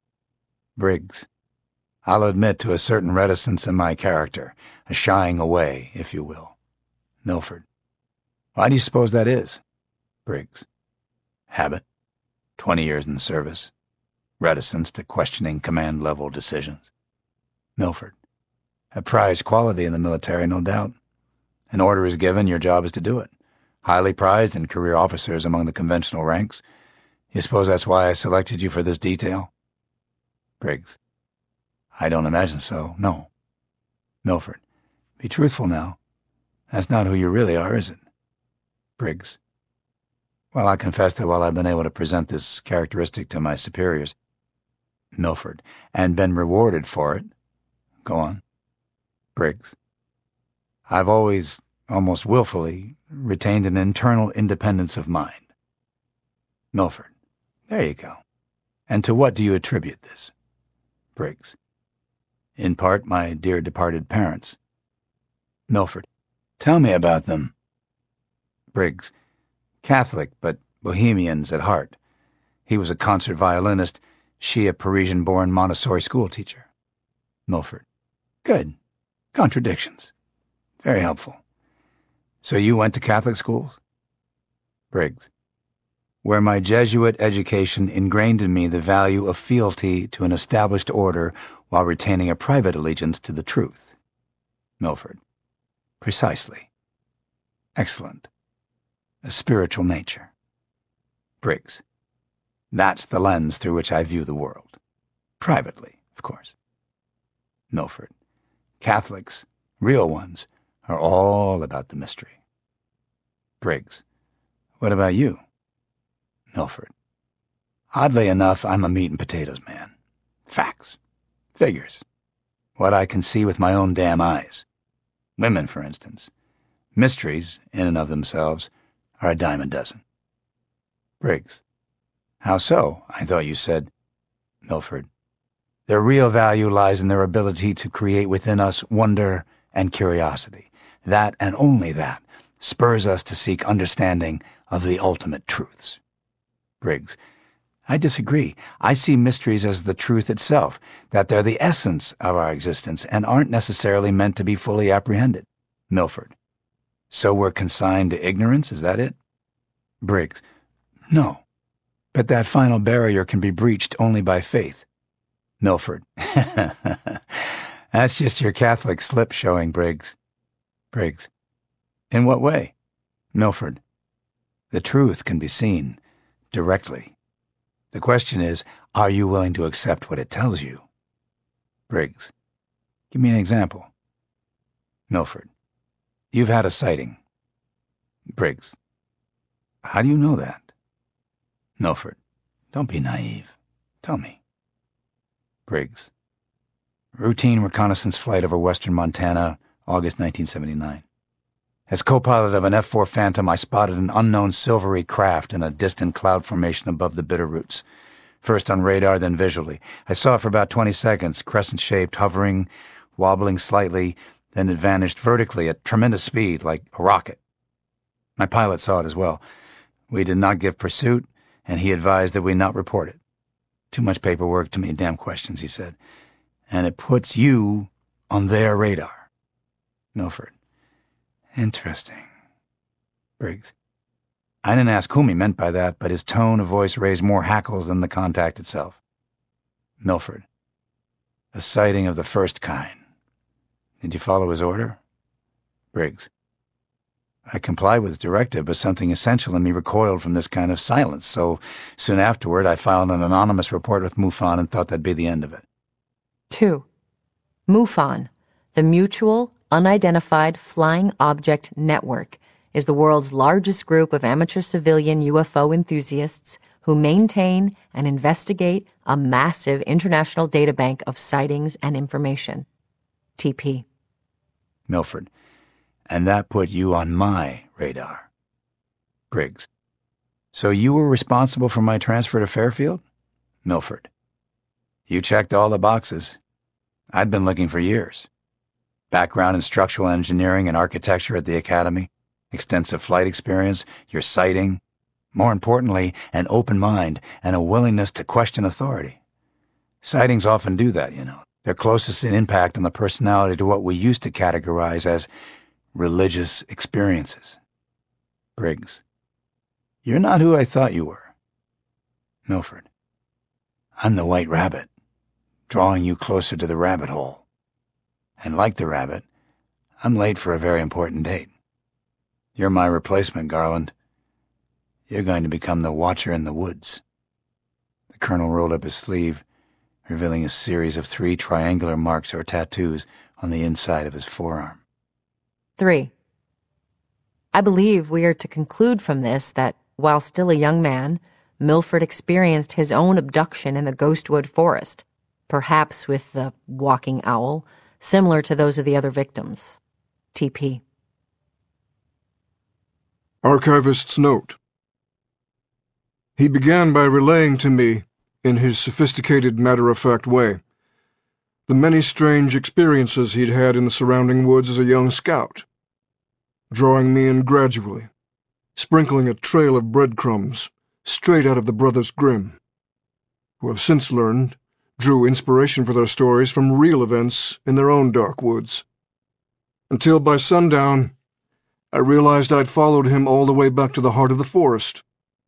Speaker 7: Briggs. I'll admit to a certain reticence in my character, a shying away, if you will. Milford. Why do you suppose that is? Briggs. Habit. Twenty years in the service. Reticence to questioning command-level decisions. Milford. A prized quality in the military, no doubt. An order is given, your job is to do it. Highly prized in career officers among the conventional ranks. You suppose that's why I selected you for this detail? Briggs. I don't imagine so, no. Milford. Be truthful now. That's not who you really are, is it? Briggs. Well, I confess that while I've been able to present this characteristic to my superiors, Milford, and been rewarded for it. Go on. Briggs. I've always, almost willfully, retained an internal independence of mind. Milford. There you go. And to what do you attribute this? Briggs. In part, my dear departed parents. Milford. Tell me about them. Briggs. Catholic, but Bohemians at heart. He was a concert violinist, she a Parisian-born Montessori schoolteacher. Milford. Good. Contradictions. Very helpful. So you went to Catholic schools? Briggs. Where my Jesuit education ingrained in me the value of fealty to an established order while retaining a private allegiance to the truth. Milford. Precisely. Excellent. A spiritual nature. Briggs. That's the lens through which I view the world. Privately, of course. Milford. Catholics, real ones, are all about the mystery. Briggs. What about you? Milford. Oddly enough, I'm a meat and potatoes man. Facts. Figures. What I can see with my own damn eyes. Women, for instance. Mysteries, in and of themselves, are a dime a dozen. Briggs. How so? I thought you said. Milford. Their real value lies in their ability to create within us wonder and curiosity. That, and only that, spurs us to seek understanding of the ultimate truths. Briggs. I disagree. I see mysteries as the truth itself, that they're the essence of our existence and aren't necessarily meant to be fully apprehended. Milford. So we're consigned to ignorance, is that it? Briggs. No. But that final barrier can be breached only by faith. Milford. That's just your Catholic slip showing, Briggs. Briggs. In what way? Milford. The truth can be seen directly. The question is, are you willing to accept what it tells you? Briggs. Give me an example. Milford. You've had a sighting. Briggs. How do you know that? Milford. Don't be naive. Tell me. Briggs. Routine reconnaissance flight over western Montana, August nineteen seventy-nine. As co-pilot of an F four Phantom, I spotted an unknown silvery craft in a distant cloud formation above the Bitterroots. First on radar, then visually. I saw it for about twenty seconds, crescent-shaped, hovering, wobbling slightly, then it vanished vertically at tremendous speed, like a rocket. My pilot saw it as well. We did not give pursuit, and he advised that we not report it. Too much paperwork, too many damn questions, he said. And it puts you on their radar. Milford. Interesting. Briggs. I didn't ask whom he meant by that, but his tone of voice raised more hackles than the contact itself. Milford. A sighting of the first kind. Did you follow his order? Briggs. I complied with his directive, but something essential in me recoiled from this kind of silence, so soon afterward I filed an anonymous report with MUFON and thought that'd be the end of it.
Speaker 2: Two. MUFON, the Mutual Unidentified Flying Object Network, is the world's largest group of amateur civilian U F O enthusiasts who maintain and investigate a massive international databank of sightings and information. T P.
Speaker 7: Milford. And that put you on my radar. Briggs. So you were responsible for my transfer to Fairfield? Milford. You checked all the boxes. I'd been looking for years. Background in structural engineering and architecture at the Academy, extensive flight experience, your sighting, more importantly, an open mind and a willingness to question authority. Sightings often do that, you know. They're closest in impact on the personality to what we used to categorize as religious experiences. Briggs. You're not who I thought you were. Milford. I'm the White Rabbit, drawing you closer to the rabbit hole. And like the rabbit, I'm late for a very important date. You're my replacement, Garland. You're going to become the Watcher in the Woods. The colonel rolled up his sleeve, revealing a series of three triangular marks or tattoos on the inside of his forearm.
Speaker 2: Three. I believe we are to conclude from this that, while still a young man, Milford experienced his own abduction in the Ghostwood Forest, perhaps with the walking owl, similar to those of the other victims. T P.
Speaker 3: Archivist's note. He began by relaying to me, in his sophisticated, matter-of-fact way, the many strange experiences he'd had in the surrounding woods as a young scout, drawing me in gradually, sprinkling a trail of breadcrumbs straight out of the Brothers Grimm, who have since learned drew inspiration for their stories from real events in their own dark woods. Until by sundown, I realized I'd followed him all the way back to the heart of the forest.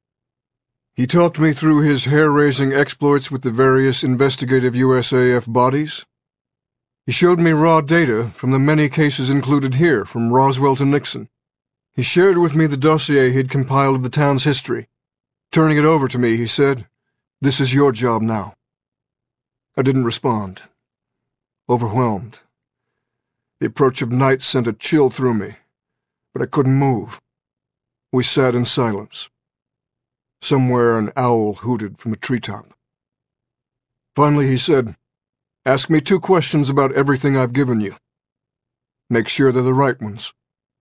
Speaker 3: He talked me through his hair-raising exploits with the various investigative U S A F bodies. He showed me raw data from the many cases included here, from Roswell to Nixon. He shared with me the dossier he'd compiled of the town's history. Turning it over to me, he said, "This is your job now." I didn't respond. Overwhelmed. The approach of night sent a chill through me, but I couldn't move. We sat in silence. Somewhere an owl hooted from a treetop. Finally he said, "Ask me two questions about everything I've given you. Make sure they're the right ones."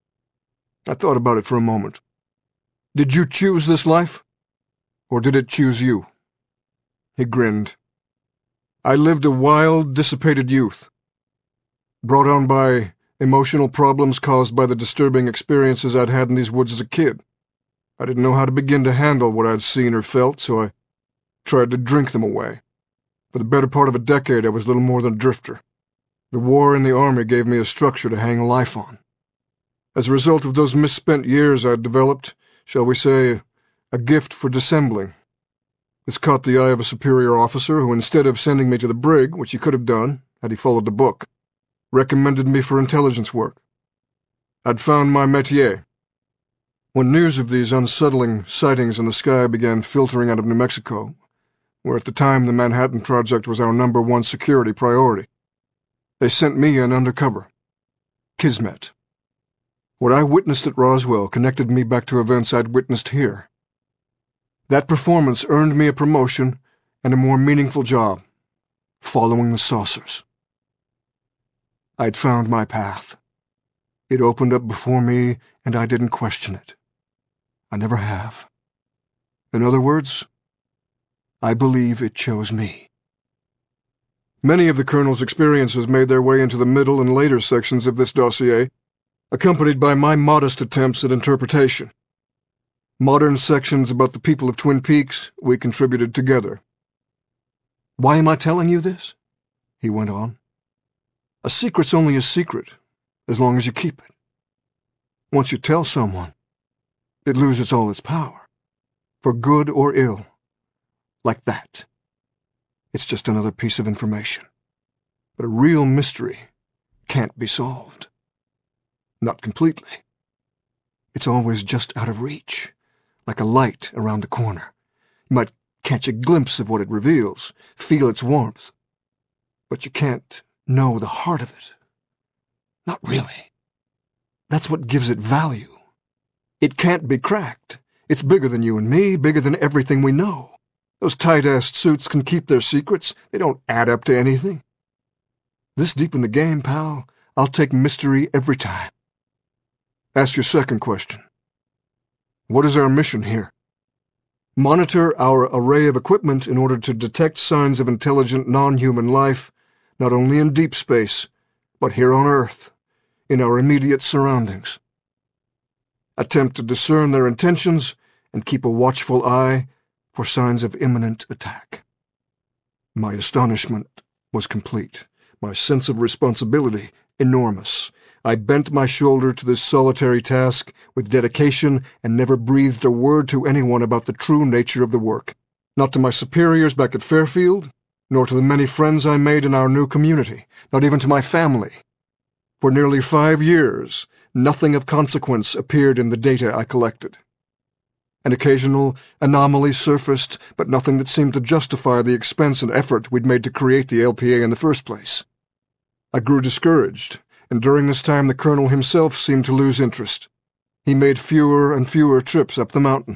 Speaker 3: I thought about it for a moment. "Did you choose this life, or did it choose you?" He grinned. "I lived a wild, dissipated youth, brought on by emotional problems caused by the disturbing experiences I'd had in these woods as a kid. I didn't know how to begin to handle what I'd seen or felt, so I tried to drink them away. For the better part of a decade, I was little more than a drifter. The war in the army gave me a structure to hang life on. As a result of those misspent years, I'd developed, shall we say, a gift for dissembling. This caught the eye of a superior officer who, instead of sending me to the brig, which he could have done had he followed the book, recommended me for intelligence work. I'd found my métier. When news of these unsettling sightings in the sky began filtering out of New Mexico, where at the time the Manhattan Project was our number one security priority, they sent me in undercover. Kismet. What I witnessed at Roswell connected me back to events I'd witnessed here. That performance earned me a promotion and a more meaningful job, following the saucers. I'd found my path. It opened up before me, and I didn't question it. I never have. In other words, I believe it chose me. Many of the Colonel's experiences made their way into the middle and later sections of this dossier, accompanied by my modest attempts at interpretation. Modern sections about the people of Twin Peaks we contributed together. "Why am I telling you this?" he went on. "A secret's only a secret, as long as you keep it. Once you tell someone, it loses all its power, for good or ill, like that. It's just another piece of information. But a real mystery can't be solved. Not completely. It's always just out of reach, like a light around the corner. You might catch a glimpse of what it reveals, feel its warmth, but you can't know the heart of it. Not really. That's what gives it value. It can't be cracked. It's bigger than you and me, bigger than everything we know. Those tight-assed suits can keep their secrets. They don't add up to anything. This deep in the game, pal, I'll take mystery every time. Ask your second question. What is our mission here? Monitor our array of equipment in order to detect signs of intelligent non-human life, not only in deep space, but here on Earth, in our immediate surroundings. Attempt to discern their intentions and keep a watchful eye for signs of imminent attack. My astonishment was complete, my sense of responsibility enormous. I bent my shoulder to this solitary task with dedication and never breathed a word to anyone about the true nature of the work, not to my superiors back at Fairfield, nor to the many friends I made in our new community, not even to my family. For nearly five years, nothing of consequence appeared in the data I collected. An occasional anomaly surfaced, but nothing that seemed to justify the expense and effort we'd made to create the L P A in the first place. I grew discouraged, and during this time the Colonel himself seemed to lose interest. He made fewer and fewer trips up the mountain.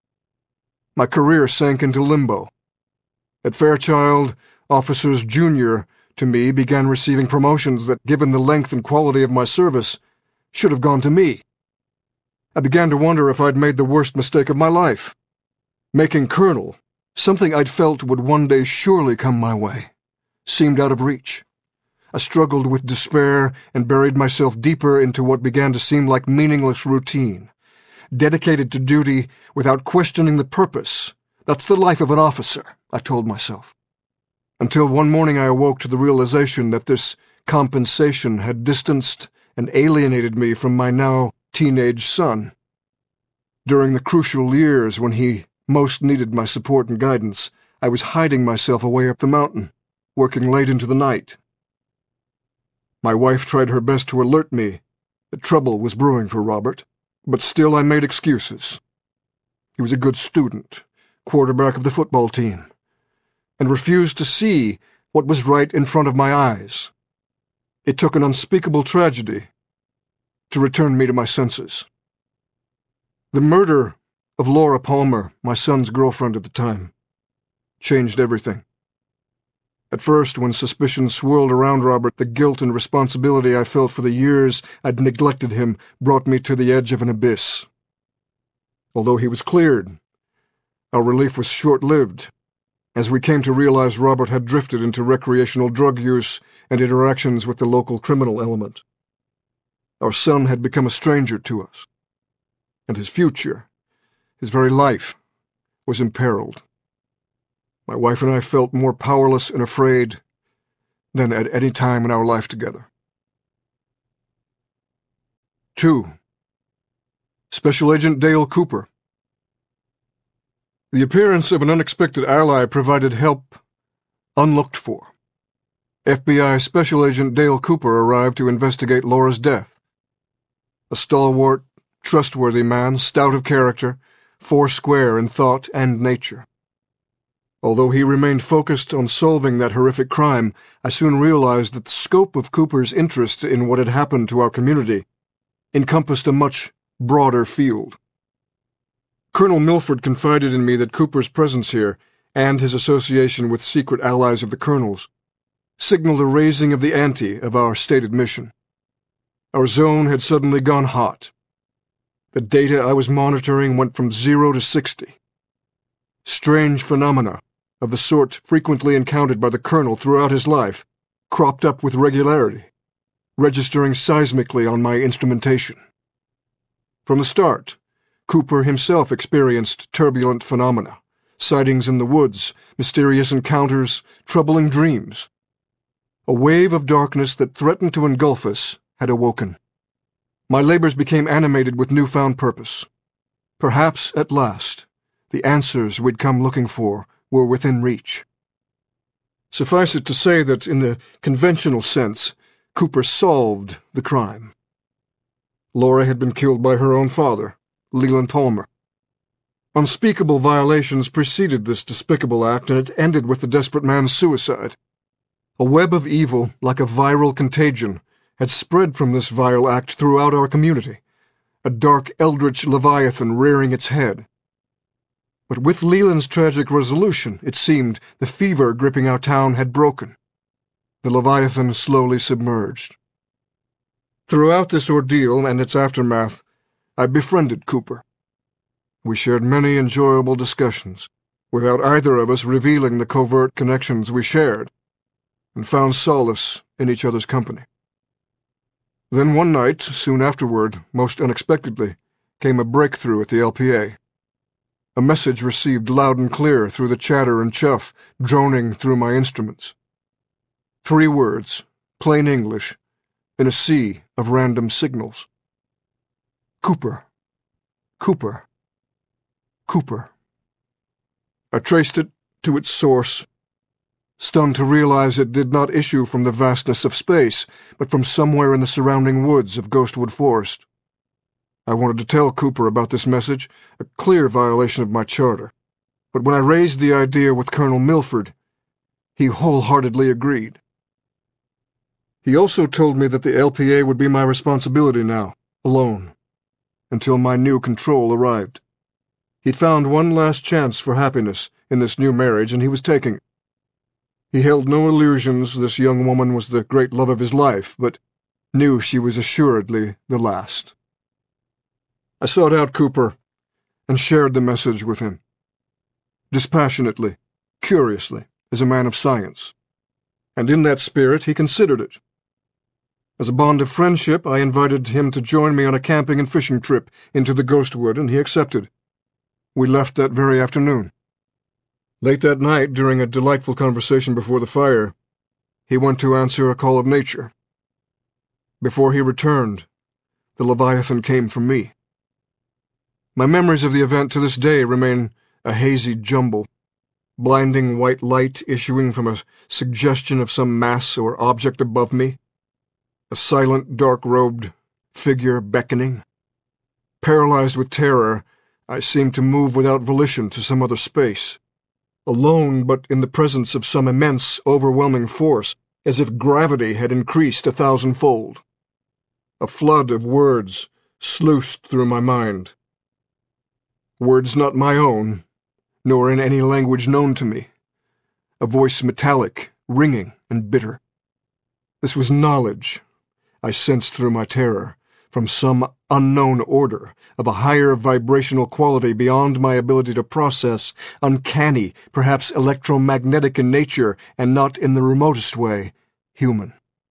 Speaker 3: My career sank into limbo. At Fairchild, officers junior to me began receiving promotions that, given the length and quality of my service, should have gone to me. I began to wonder if I'd made the worst mistake of my life. Making colonel, something I'd felt would one day surely come my way, seemed out of reach. I struggled with despair and buried myself deeper into what began to seem like meaningless routine. Dedicated to duty without questioning the purpose. That's the life of an officer, I told myself. Until one morning I awoke to the realization that this compensation had distanced and alienated me from my now teenage son. During the crucial years when he most needed my support and guidance, I was hiding myself away up the mountain, working late into the night. My wife tried her best to alert me that trouble was brewing for Robert, but still I made excuses. He was a good student, quarterback of the football team, and refused to see what was right in front of my eyes. It took an unspeakable tragedy to return me to my senses. The murder of Laura Palmer, my son's girlfriend at the time, changed everything. At first, when suspicion swirled around Robert, the guilt and responsibility I felt for the years I'd neglected him brought me to the edge of an abyss. Although he was cleared, our relief was short-lived, as we came to realize Robert had drifted into recreational drug use and interactions with the local criminal element. Our son had become a stranger to us, and his future, his very life, was imperiled. My wife and I felt more powerless and afraid than at any time in our life together. Two. Special Agent Dale Cooper. The appearance of an unexpected ally provided help unlooked for. F B I Special Agent Dale Cooper arrived to investigate Laura's death. A stalwart, trustworthy man, stout of character, foursquare in thought and nature. Although he remained focused on solving that horrific crime, I soon realized that the scope of Cooper's interest in what had happened to our community encompassed a much broader field. Colonel Milford confided in me that Cooper's presence here, and his association with secret allies of the Colonel's, signaled a raising of the ante of our stated mission. Our zone had suddenly gone hot. The data I was monitoring went from zero to sixty. Strange phenomena, of the sort frequently encountered by the Colonel throughout his life, cropped up with regularity, registering seismically on my instrumentation. From the start, Cooper himself experienced turbulent phenomena, sightings in the woods, mysterious encounters, troubling dreams. A wave of darkness that threatened to engulf us had awoken. My labors became animated with newfound purpose. Perhaps, at last, the answers we'd come looking for were within reach. Suffice it to say that, in the conventional sense, Cooper solved the crime. Laura had been killed by her own father, Leland Palmer. Unspeakable violations preceded this despicable act, and it ended with the desperate man's suicide. A web of evil, like a viral contagion, had spread from this vile act throughout our community, a dark eldritch leviathan rearing its head. But with Leland's tragic resolution, it seemed the fever gripping our town had broken. The leviathan slowly submerged. Throughout this ordeal and its aftermath, I befriended Cooper. We shared many enjoyable discussions, without either of us revealing the covert connections we shared, and found solace in each other's company. Then one night, soon afterward, most unexpectedly, came a breakthrough at the L P A. A message received loud and clear through the chatter and chuff droning through my instruments. Three words, plain English, in a sea of random signals. Cooper. Cooper. Cooper. I traced it to its source, stunned to realize it did not issue from the vastness of space, but from somewhere in the surrounding woods of Ghostwood Forest. I wanted to tell Cooper about this message, a clear violation of my charter, but when I raised the idea with Colonel Milford, he wholeheartedly agreed. He also told me that the L P A would be my responsibility now, alone, until my new control arrived. He'd found one last chance for happiness in this new marriage, and he was taking it. He held no illusions this young woman was the great love of his life, but knew she was assuredly the last. I sought out Cooper and shared the message with him. Dispassionately, curiously, as a man of science. And in that spirit he considered it. As a bond of friendship, I invited him to join me on a camping and fishing trip into the Ghostwood, and he accepted. We left that very afternoon. Late that night, during a delightful conversation before the fire, he went to answer a call of nature. Before he returned, the Leviathan came for me. My memories of the event to this day remain a hazy jumble, blinding white light issuing from a suggestion of some mass or object above me, a silent, dark-robed figure beckoning. Paralyzed with terror, I seemed to move without volition to some other space, alone but in the presence of some immense, overwhelming force, as if gravity had increased a thousandfold. A flood of words sluiced through my mind. Words not my own, nor in any language known to me. A voice metallic, ringing, and bitter. This was knowledge, I sensed through my terror, from some unknown order, of a higher vibrational quality beyond my ability to process, uncanny, perhaps electromagnetic in nature, and not in the remotest way human.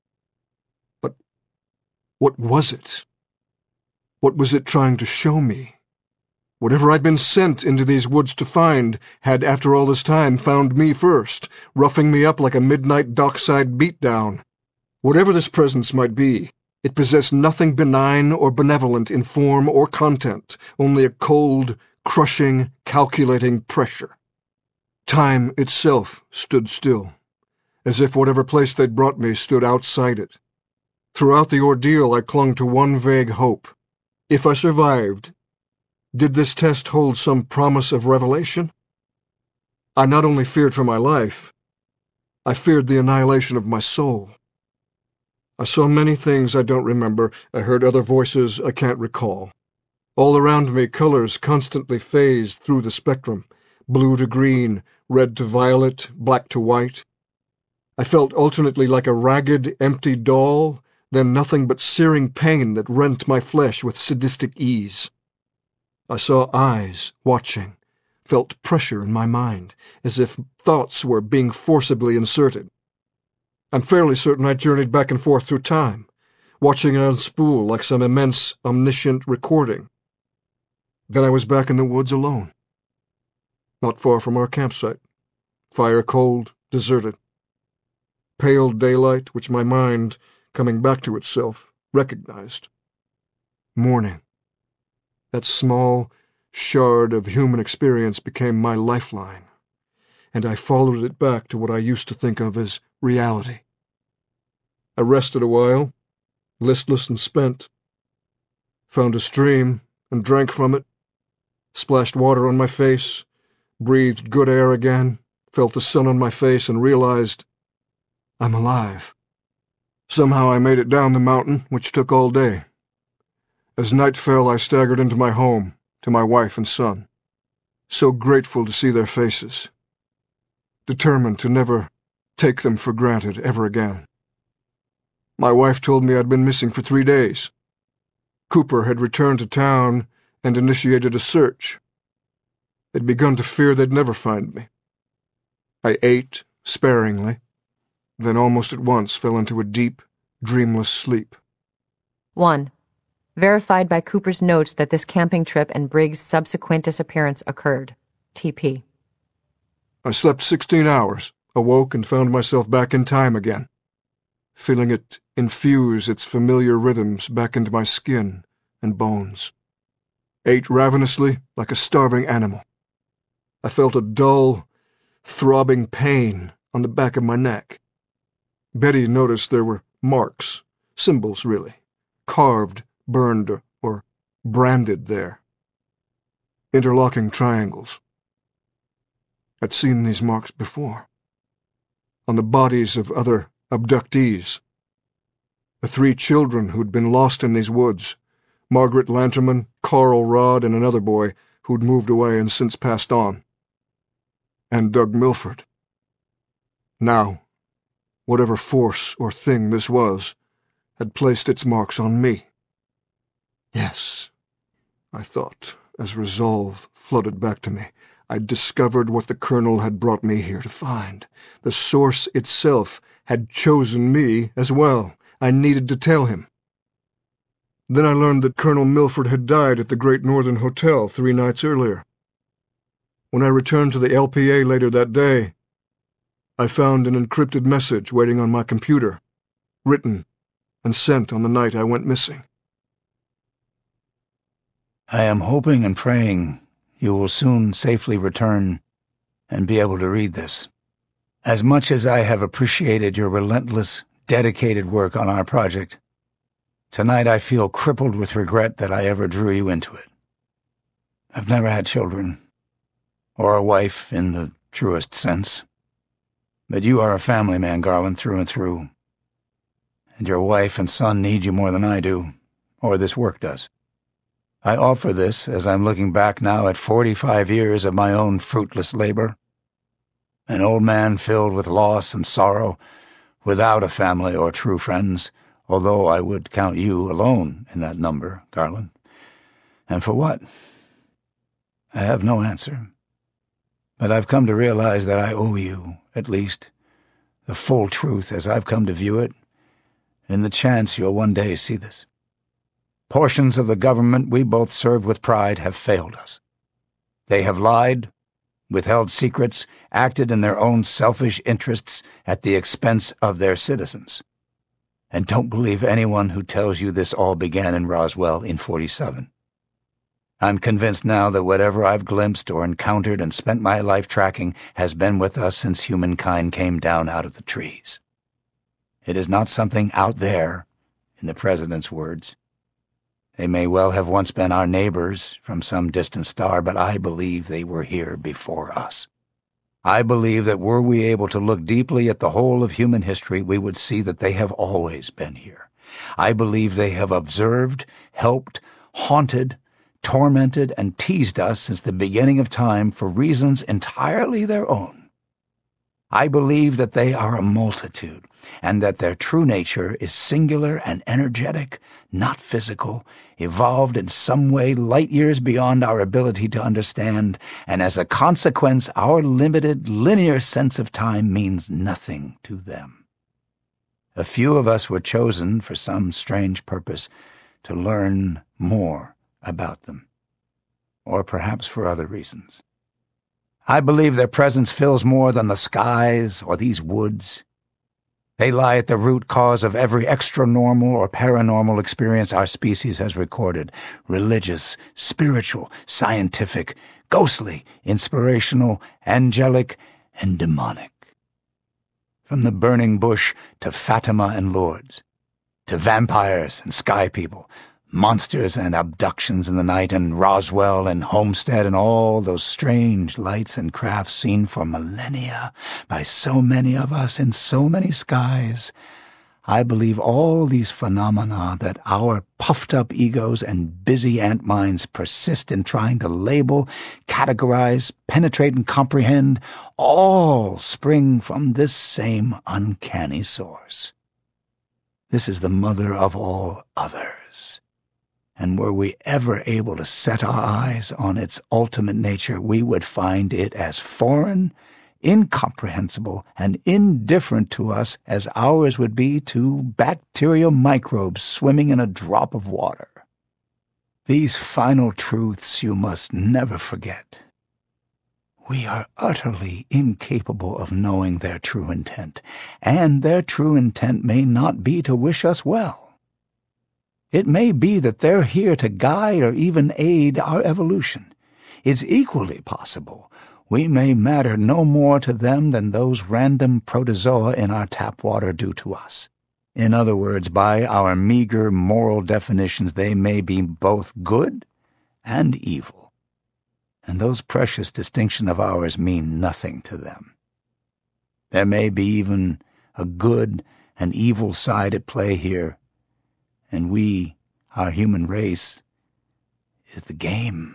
Speaker 3: But what was it? What was it trying to show me? Whatever I'd been sent into these woods to find had, after all this time, found me first, roughing me up like a midnight dockside beatdown. Whatever this presence might be, it possessed nothing benign or benevolent in form or content, only a cold, crushing, calculating pressure. Time itself stood still, as if whatever place they'd brought me stood outside it. Throughout the ordeal I clung to one vague hope. If I survived, did this test hold some promise of revelation? I not only feared for my life, I feared the annihilation of my soul. I saw many things I don't remember. I heard other voices I can't recall. All around me, colors constantly phased through the spectrum, blue to green, red to violet, black to white. I felt alternately like a ragged, empty doll, then nothing but searing pain that rent my flesh with sadistic ease. I saw eyes watching, felt pressure in my mind, as if thoughts were being forcibly inserted. I'm fairly certain I journeyed back and forth through time, watching it unspool like some immense, omniscient recording. Then I was back in the woods alone, not far from our campsite, fire cold, deserted. Pale daylight, which my mind, coming back to itself, recognized. Morning. That small shard of human experience became my lifeline, and I followed it back to what I used to think of as reality. I rested a while, listless and spent, found a stream and drank from it, splashed water on my face, breathed good air again, felt the sun on my face, and realized I'm alive. Somehow I made it down the mountain, which took all day. As night fell, I staggered into my home, to my wife and son, so grateful to see their faces, determined to never take them for granted ever again. My wife told me I'd been missing for three days. Cooper had returned to town and initiated a search. They'd begun to fear they'd never find me. I ate sparingly, then almost at once fell into a deep, dreamless sleep.
Speaker 2: one. Verified by Cooper's notes that this camping trip and Briggs' subsequent disappearance occurred. T P.
Speaker 3: I slept sixteen hours, awoke and found myself back in time again, feeling it infuse its familiar rhythms back into my skin and bones. Ate ravenously like a starving animal. I felt a dull, throbbing pain on the back of my neck. Betty noticed there were marks, symbols really, carved, burned, or, or branded there. Interlocking triangles. I'd seen these marks before. On the bodies of other abductees. The three children who'd been lost in these woods, Margaret Lanterman, Carl Rodd, and another boy who'd moved away and since passed on. And Doug Milford. Now, whatever force or thing this was, had placed its marks on me. Yes, I thought, as resolve flooded back to me, I'd discovered what the Colonel had brought me here to find. The Source itself had chosen me as well. I needed to tell him. Then I learned that Colonel Milford had died at the Great Northern Hotel three nights earlier. When I returned to the L P A later that day, I found an encrypted message waiting on my computer, written and sent on the night I went missing.
Speaker 7: I am hoping and praying you will soon safely return and be able to read this. As much as I have appreciated your relentless, dedicated work on our project, tonight I feel crippled with regret that I ever drew you into it. I've never had children, or a wife in the truest sense. But you are a family man, Garland, through and through. And your wife and son need you more than I do, or this work does. I offer this as I'm looking back now at forty-five years of my own fruitless labor. An old man filled with loss and sorrow, without a family or true friends, although I would count you alone in that number, Garland. And for what? I have no answer. But I've come to realize that I owe you, at least, the full truth as I've come to view it, in the chance you'll one day see this. Portions of the government we both served with pride have failed us. They have lied, withheld secrets, acted in their own selfish interests at the expense of their citizens. And don't believe anyone who tells you this all began in Roswell in forty-seven. I'm convinced now that whatever I've glimpsed or encountered and spent my life tracking has been with us since humankind came down out of the trees. It is not something out there, in the President's words. They may well have once been our neighbors from some distant star, but I believe they were here before us. I believe that were we able to look deeply at the whole of human history, we would see that they have always been here. I believe they have observed, helped, haunted, tormented, and teased us since the beginning of time for reasons entirely their own. I believe that they are a multitude, and that their true nature is singular and energetic, not physical, evolved in some way light years beyond our ability to understand, and as a consequence our limited, linear sense of time means nothing to them. A few of us were chosen for some strange purpose to learn more about them, or perhaps for other reasons. I believe their presence fills more than the skies or these woods. They lie at the root cause of every extra-normal or paranormal experience our species has recorded. Religious, spiritual, scientific, ghostly, inspirational, angelic, and demonic. From the burning bush to Fatima and Lourdes, to vampires and sky people, monsters and abductions in the night, and Roswell and Homestead and all those strange lights and crafts seen for millennia by so many of us in so many skies, I believe all these phenomena that our puffed-up egos and busy ant minds persist in trying to label, categorize, penetrate, and comprehend, all spring from this same uncanny source. This is the mother of all others. And were we ever able to set our eyes on its ultimate nature, we would find it as foreign, incomprehensible, and indifferent to us as ours would be to bacterial microbes swimming in a drop of water. These final truths you must never forget. We are utterly incapable of knowing their true intent, and their true intent may not be to wish us well. It may be that they're here to guide or even aid our evolution. It's equally possible we may matter no more to them than those random protozoa in our tap water do to us. In other words, by our meager moral definitions, they may be both good and evil. And those precious distinctions of ours mean nothing to them. There may be even a good and evil side at play here, and we, our human race, is the game.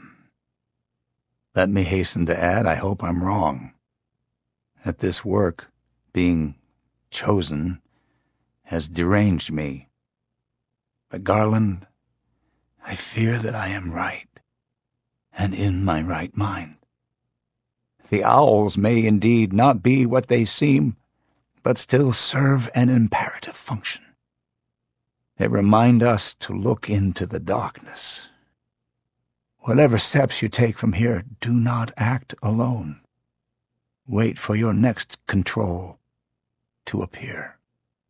Speaker 7: Let me hasten to add, I hope I'm wrong, that this work, being chosen, has deranged me. But, Garland, I fear that I am right, and in my right mind. The owls may indeed not be what they seem, but still serve an imperative function. They remind us to look into the darkness. Whatever steps you take from here, do not act alone. Wait for your next control to appear.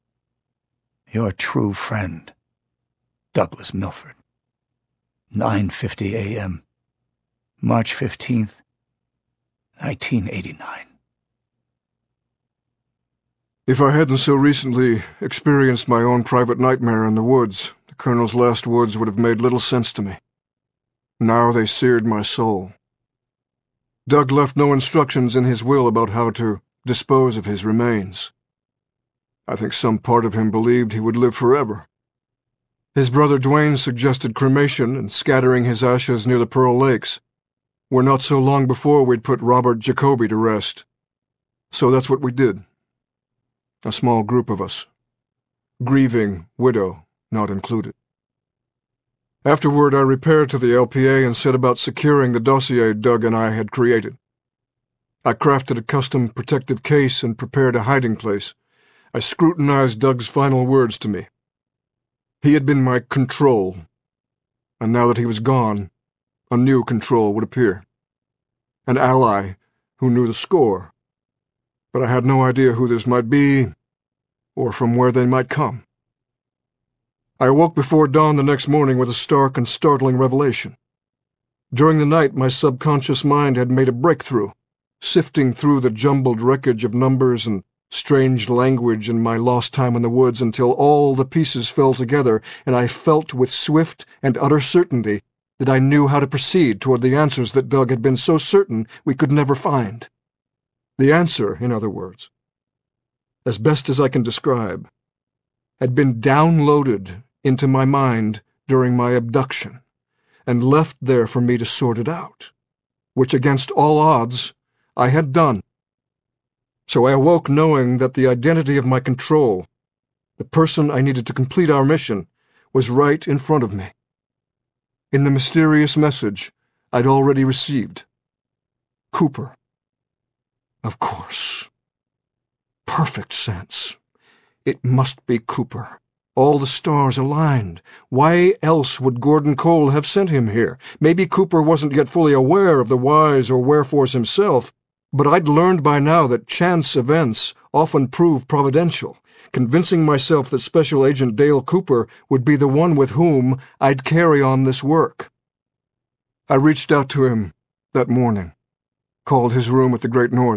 Speaker 7: Your true friend, Douglas Milford. nine fifty a m, March fifteenth, nineteen eighty-nine.
Speaker 3: If I hadn't so recently experienced my own private nightmare in the woods, the Colonel's last words would have made little sense to me. Now they seared my soul. Doug left no instructions in his will about how to dispose of his remains. I think some part of him believed he would live forever. His brother Dwayne suggested cremation and scattering his ashes near the Pearl Lakes, where not so long before we'd put Robert Jacoby to rest. So that's what we did. A small group of us. Grieving widow not included. Afterward, I repaired to the L P A and set about securing the dossier Doug and I had created. I crafted a custom protective case and prepared a hiding place. I scrutinized Doug's final words to me. He had been my control, and now that he was gone, a new control would appear. An ally who knew the score, but I had no idea who this might be or from where they might come. I awoke before dawn the next morning with a stark and startling revelation. During the night, my subconscious mind had made a breakthrough, sifting through the jumbled wreckage of numbers and strange language in my lost time in the woods until all the pieces fell together, and I felt with swift and utter certainty that I knew how to proceed toward the answers that Doug had been so certain we could never find. The answer, in other words, as best as I can describe, had been downloaded into my mind during my abduction, and left there for me to sort it out, which against all odds I had done. So I awoke knowing that the identity of my control, the person I needed to complete our mission, was right in front of me. In the mysterious message I'd already received. Cooper. Of course. Perfect sense. It must be Cooper. All the stars aligned. Why else would Gordon Cole have sent him here? Maybe Cooper wasn't yet fully aware of the whys or wherefores himself, but I'd learned by now that chance events often prove providential, convincing myself that Special Agent Dale Cooper would be the one with whom I'd carry on this work. I reached out to him that morning, called his room at the Great Northern,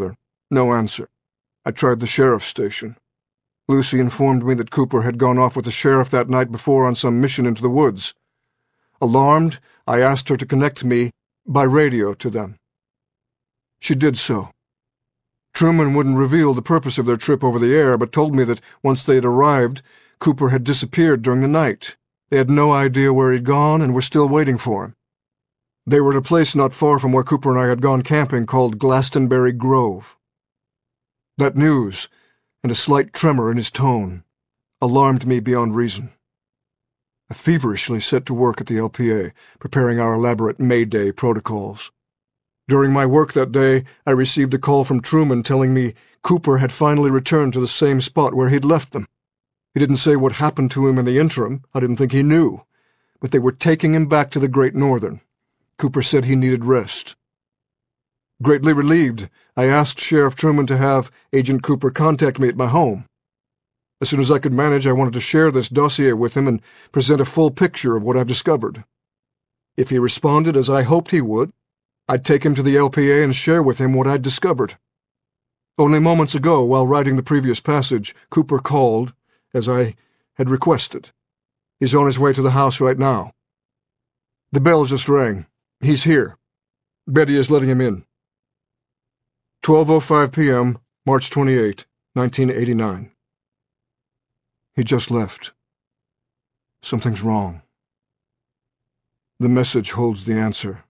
Speaker 3: No answer. I tried the sheriff's station. Lucy informed me that Cooper had gone off with the sheriff that night before on some mission into the woods. Alarmed, I asked her to connect me by radio to them. She did so. Truman wouldn't reveal the purpose of their trip over the air, but told me that once they had arrived, Cooper had disappeared during the night. They had no idea where he'd gone and were still waiting for him. They were at a place not far from where Cooper and I had gone camping called Glastonbury Grove. That news, and a slight tremor in his tone, alarmed me beyond reason. I feverishly set to work at the L P A, preparing our elaborate May Day protocols. During my work that day, I received a call from Truman telling me Cooper had finally returned to the same spot where he'd left them. He didn't say what happened to him in the interim. I didn't think he knew. But they were taking him back to the Great Northern. Cooper said he needed rest. Greatly relieved, I asked Sheriff Truman to have Agent Cooper contact me at my home. As soon as I could manage, I wanted to share this dossier with him and present a full picture of what I've discovered. If he responded as I hoped he would, I'd take him to the L P A and share with him what I'd discovered. Only moments ago, while writing the previous passage, Cooper called, as I had requested. He's on his way to the house right now. The bell just rang. He's here. Betty is letting him in. twelve oh five p m, March twenty-eighth, nineteen eighty-nine. He just left. Something's wrong. The message holds the answer.